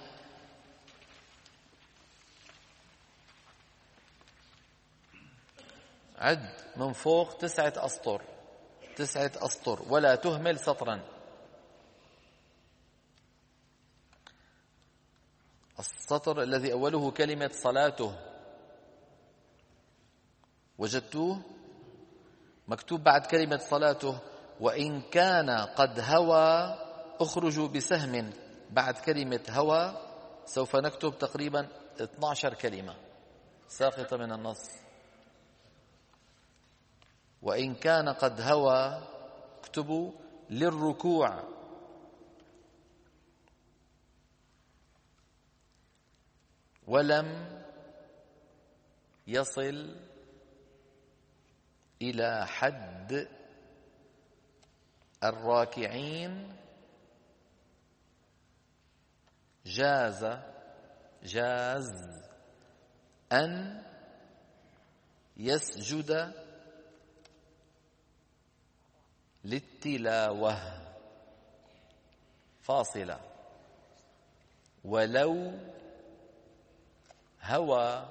عد من فوق تسعة أسطر، تسعة أسطر، ولا تهمل سطرا. السطر الذي أوله كلمة صلاته، وجدتوه مكتوب بعد كلمة صلاته وإن كان قد هوى. اخرجوا بسهم بعد كلمة هوى، سوف نكتب تقريبا اثنتي عشرة كلمة ساقطة من النص. وإن كان قد هوى، اكتبوا للركوع، ولم يصل إلى حد الراكعين، جاز جاز أن يسجد للتلاوة، فاصلة. ولو هوى،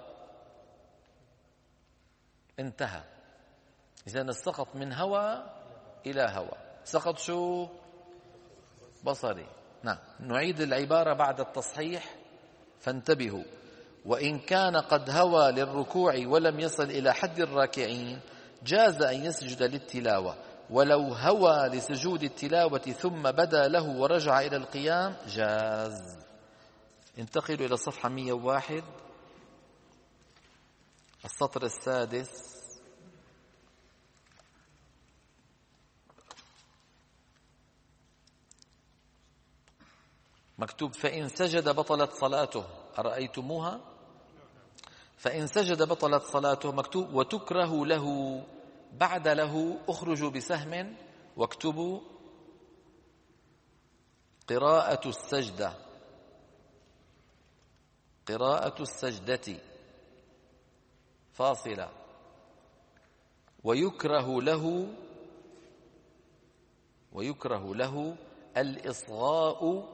انتهى. إذن السقط من هوى إلى هوى. سقط شو؟ بصري. نعم. نعيد العبارة بعد التصحيح فانتبهوا. وإن كان قد هوى للركوع ولم يصل إلى حد الراكعين جاز أن يسجد للتلاوة، ولو هوى لسجود التلاوة ثم بدا له ورجع إلى القيام جاز. انتقلوا إلى صفحة مئة وواحد، السطر السادس. مكتوب فإن سجد بطلت صلاته، أرأيتموها؟ فإن سجد بطلت صلاته. مكتوب وتكره له، بعد له اخرجوا بسهم واكتبوا قراءة السجدة، قراءة السجدة فاصلة. ويكره له ويكره له الإصغاء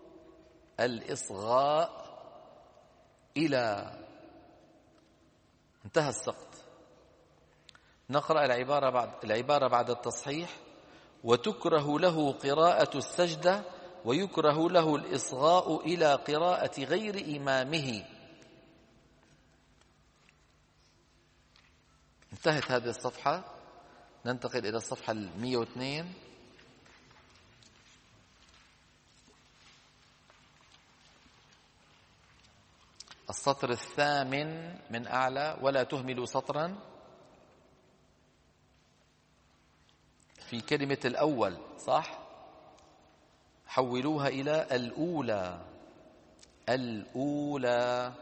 الإصغاء إلى، انتهى السقط. نقرأ العبارة بعد العبارة بعد التصحيح: وتكره له قراءة السجدة ويكره له الإصغاء إلى قراءة غير إمامه. انتهت هذه الصفحة. ننتقل إلى الصفحة المئة واثنين. السطر الثامن من أعلى: ولا تهملوا سطرا. في كلمة الأول صح، حولوها إلى الأولى، الأولى.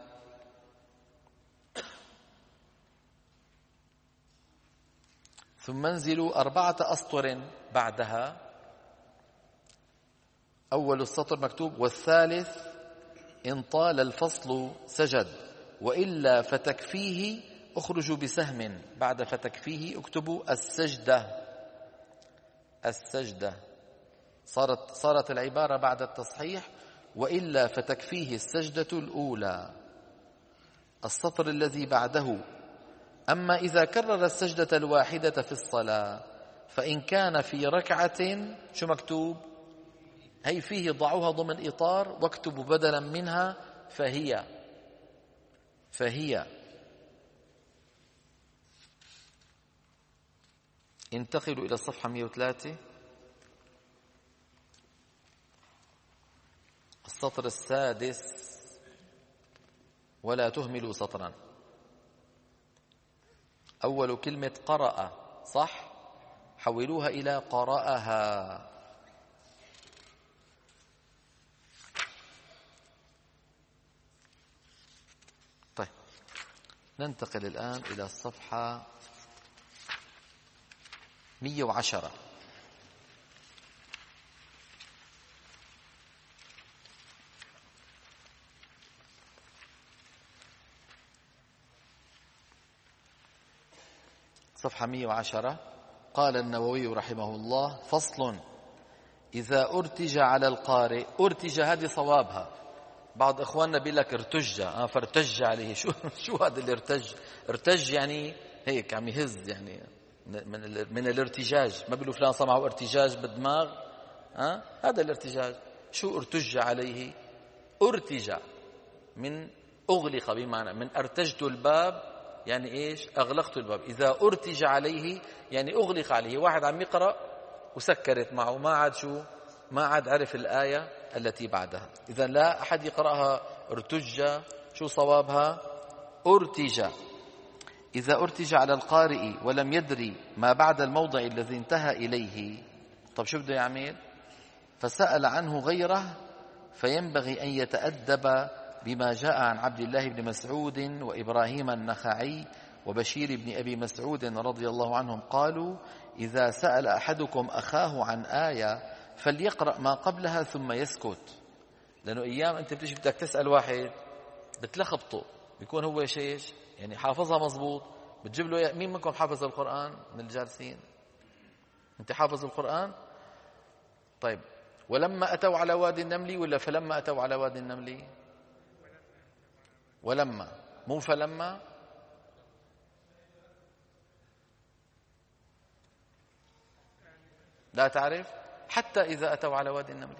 ثم انزلوا أربعة أسطر بعدها. أول السطر مكتوب: والثالث إن طال الفصل سجد وإلا فتكفيه اخرجوا بسهم. بعد فتكفيه اكتبوا السجدة، السجدة. صارت صارت العبارة بعد التصحيح: وإلا فتكفيه السجدة الأولى. السطر الذي بعده: أما إذا كرر السجدة الواحدة في الصلاة فإن كان في ركعة، شو مكتوب؟ هي فيه ضعوها ضمن إطار واكتبوا بدلا منها فهي، فهي. انتقلوا إلى الصفحة مئة وثلاثة. السطر السادس: ولا تهملوا سطرا. أول كلمة قرأ صح، حولوها إلى قرأها. طيب ننتقل الآن إلى الصفحة مئة وعشرة. صفحة مئة وعشرة. قال النووي رحمه الله: فصل: إذا أرتج على القارئ. أرتج هذه صوابها. بعض إخواننا بيقول لك ارتج، آه فارتج عليه. شو شو هذا الارتج؟ ارتج يعني هيك عم يهز، يعني من من الارتجاج. ما بيقولوا فلان صنعوا ارتجاج بالدماغ، آه هذا الارتجاج. شو ارتج عليه؟ ارتج من أغلق، بمعنى من أرتجت الباب، يعني إيش؟ أغلقت الباب. إذا أرتج عليه يعني أغلق عليه. واحد عم يقرأ وسكرت معه، ما عاد شو؟ ما عاد عرف الآية التي بعدها. إذا لا أحد يقرأها ارتج. شو صوابها؟ أرتج. إذا أرتج على القارئ ولم يدري ما بعد الموضع الذي انتهى إليه، طب شو بده يعمل؟ فسأل عنه غيره فينبغي أن يتأدب بما جاء عن عبد الله بن مسعود وإبراهيم النخعي وبشير بن أبي مسعود رضي الله عنهم قالوا: إذا سأل أحدكم أخاه عن آية فليقرأ ما قبلها ثم يسكت. لأنه أيام أنت بتيجي بدك تسأل واحد بتلخبطه، بيكون هو شيش يعني حافظها مزبوط، بتجيب له. مين منكم حافظ القرآن من الجالسين؟ أنت حافظ القرآن؟ طيب، ولما أتوا على وادي النمل ولا فلما أتوا على وادي النمل؟ ولما، مو فلما. لا تعرف؟ حتى إذا أتوا على وادي النمل.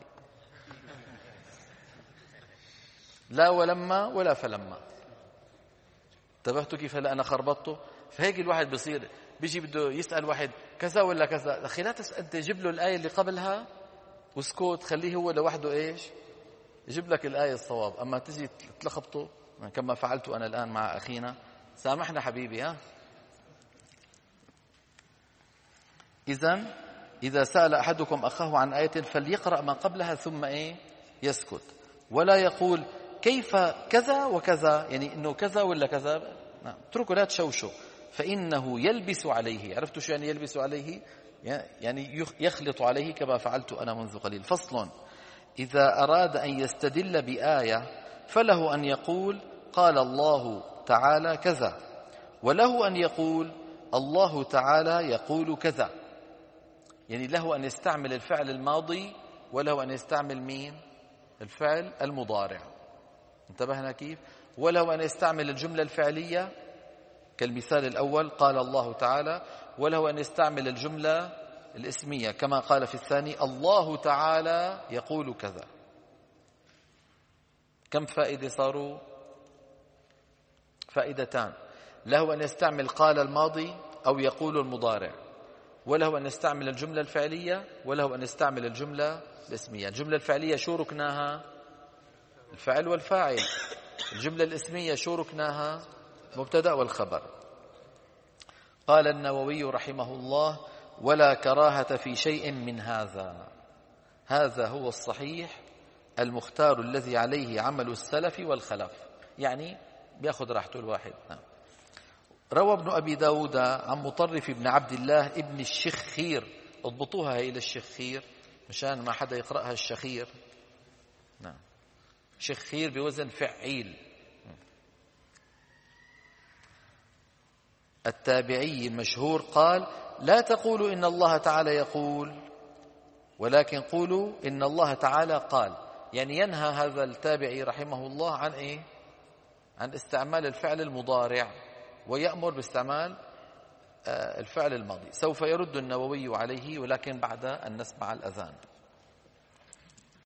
لا ولما ولا فلما. انتبهتوا كيف هلا أنا خربطته؟ فهيك الواحد بيصير بيجي بده يسأل واحد كذا ولا كذا، أخي لا تسأل، أنت جيب له الآية اللي قبلها واسكت، خليه هو لوحده إيش يجيب لك الآية الصواب. أما تجي تلخبطه كما فعلت أنا الآن مع أخينا. سامحنا حبيبي. ها إذن إذا سأل أحدكم أخاه عن آية فليقرأ ما قبلها ثم إيه يسكت، ولا يقول كيف كذا وكذا، يعني إنه كذا ولا كذا. نعم، اتركوا لا تشوشوا فإنه يلبس عليه. عرفتوا شو يعني يلبس عليه؟ يعني يخلط عليه كما فعلت أنا منذ قليل. فصل: إذا أراد أن يستدل بآية فله أن يقول قال الله تعالى كذا، وله أن يقول الله تعالى يقول كذا. يعني له أن يستعمل الفعل الماضي وله أن يستعمل مين؟ الفعل المضارع. انتبهنا كيف؟ وله أن يستعمل الجملة الفعلية كالمثال الأول قال الله تعالى، وله أن يستعمل الجملة الاسمية كما قال في الثاني الله تعالى يقول كذا. كم فائدة صاروا؟ فائدتان. له أن يستعمل قال الماضي أو يقول المضارع، وله أن يستعمل الجملة الفعلية، وله أن يستعمل الجملة الاسمية. الجملة الفعلية شو ركناها؟ الفعل والفاعل. الجملة الاسمية شو ركناها؟ مبتدأ والخبر. قال النووي رحمه الله: ولا كراهة في شيء من هذا. هذا هو الصحيح المختار الذي عليه عمل السلف والخلف. يعني بيأخذ راحته الواحد. نعم. روى ابن أبي داود عن مطرف بن عبد الله ابن الشخير. اضبطوها هي للشخير مشان ما حدا يقرأها الشخير. نعم. شخير بوزن فعيل. التابعي المشهور قال: لا تقولوا إن الله تعالى يقول، ولكن قولوا إن الله تعالى قال. يعني ينهى هذا التابعي رحمه الله عن إيه؟ عن استعمال الفعل المضارع، ويأمر باستعمال الفعل الماضي. سوف يرد النووي عليه ولكن بعد أن نسمع الأذان.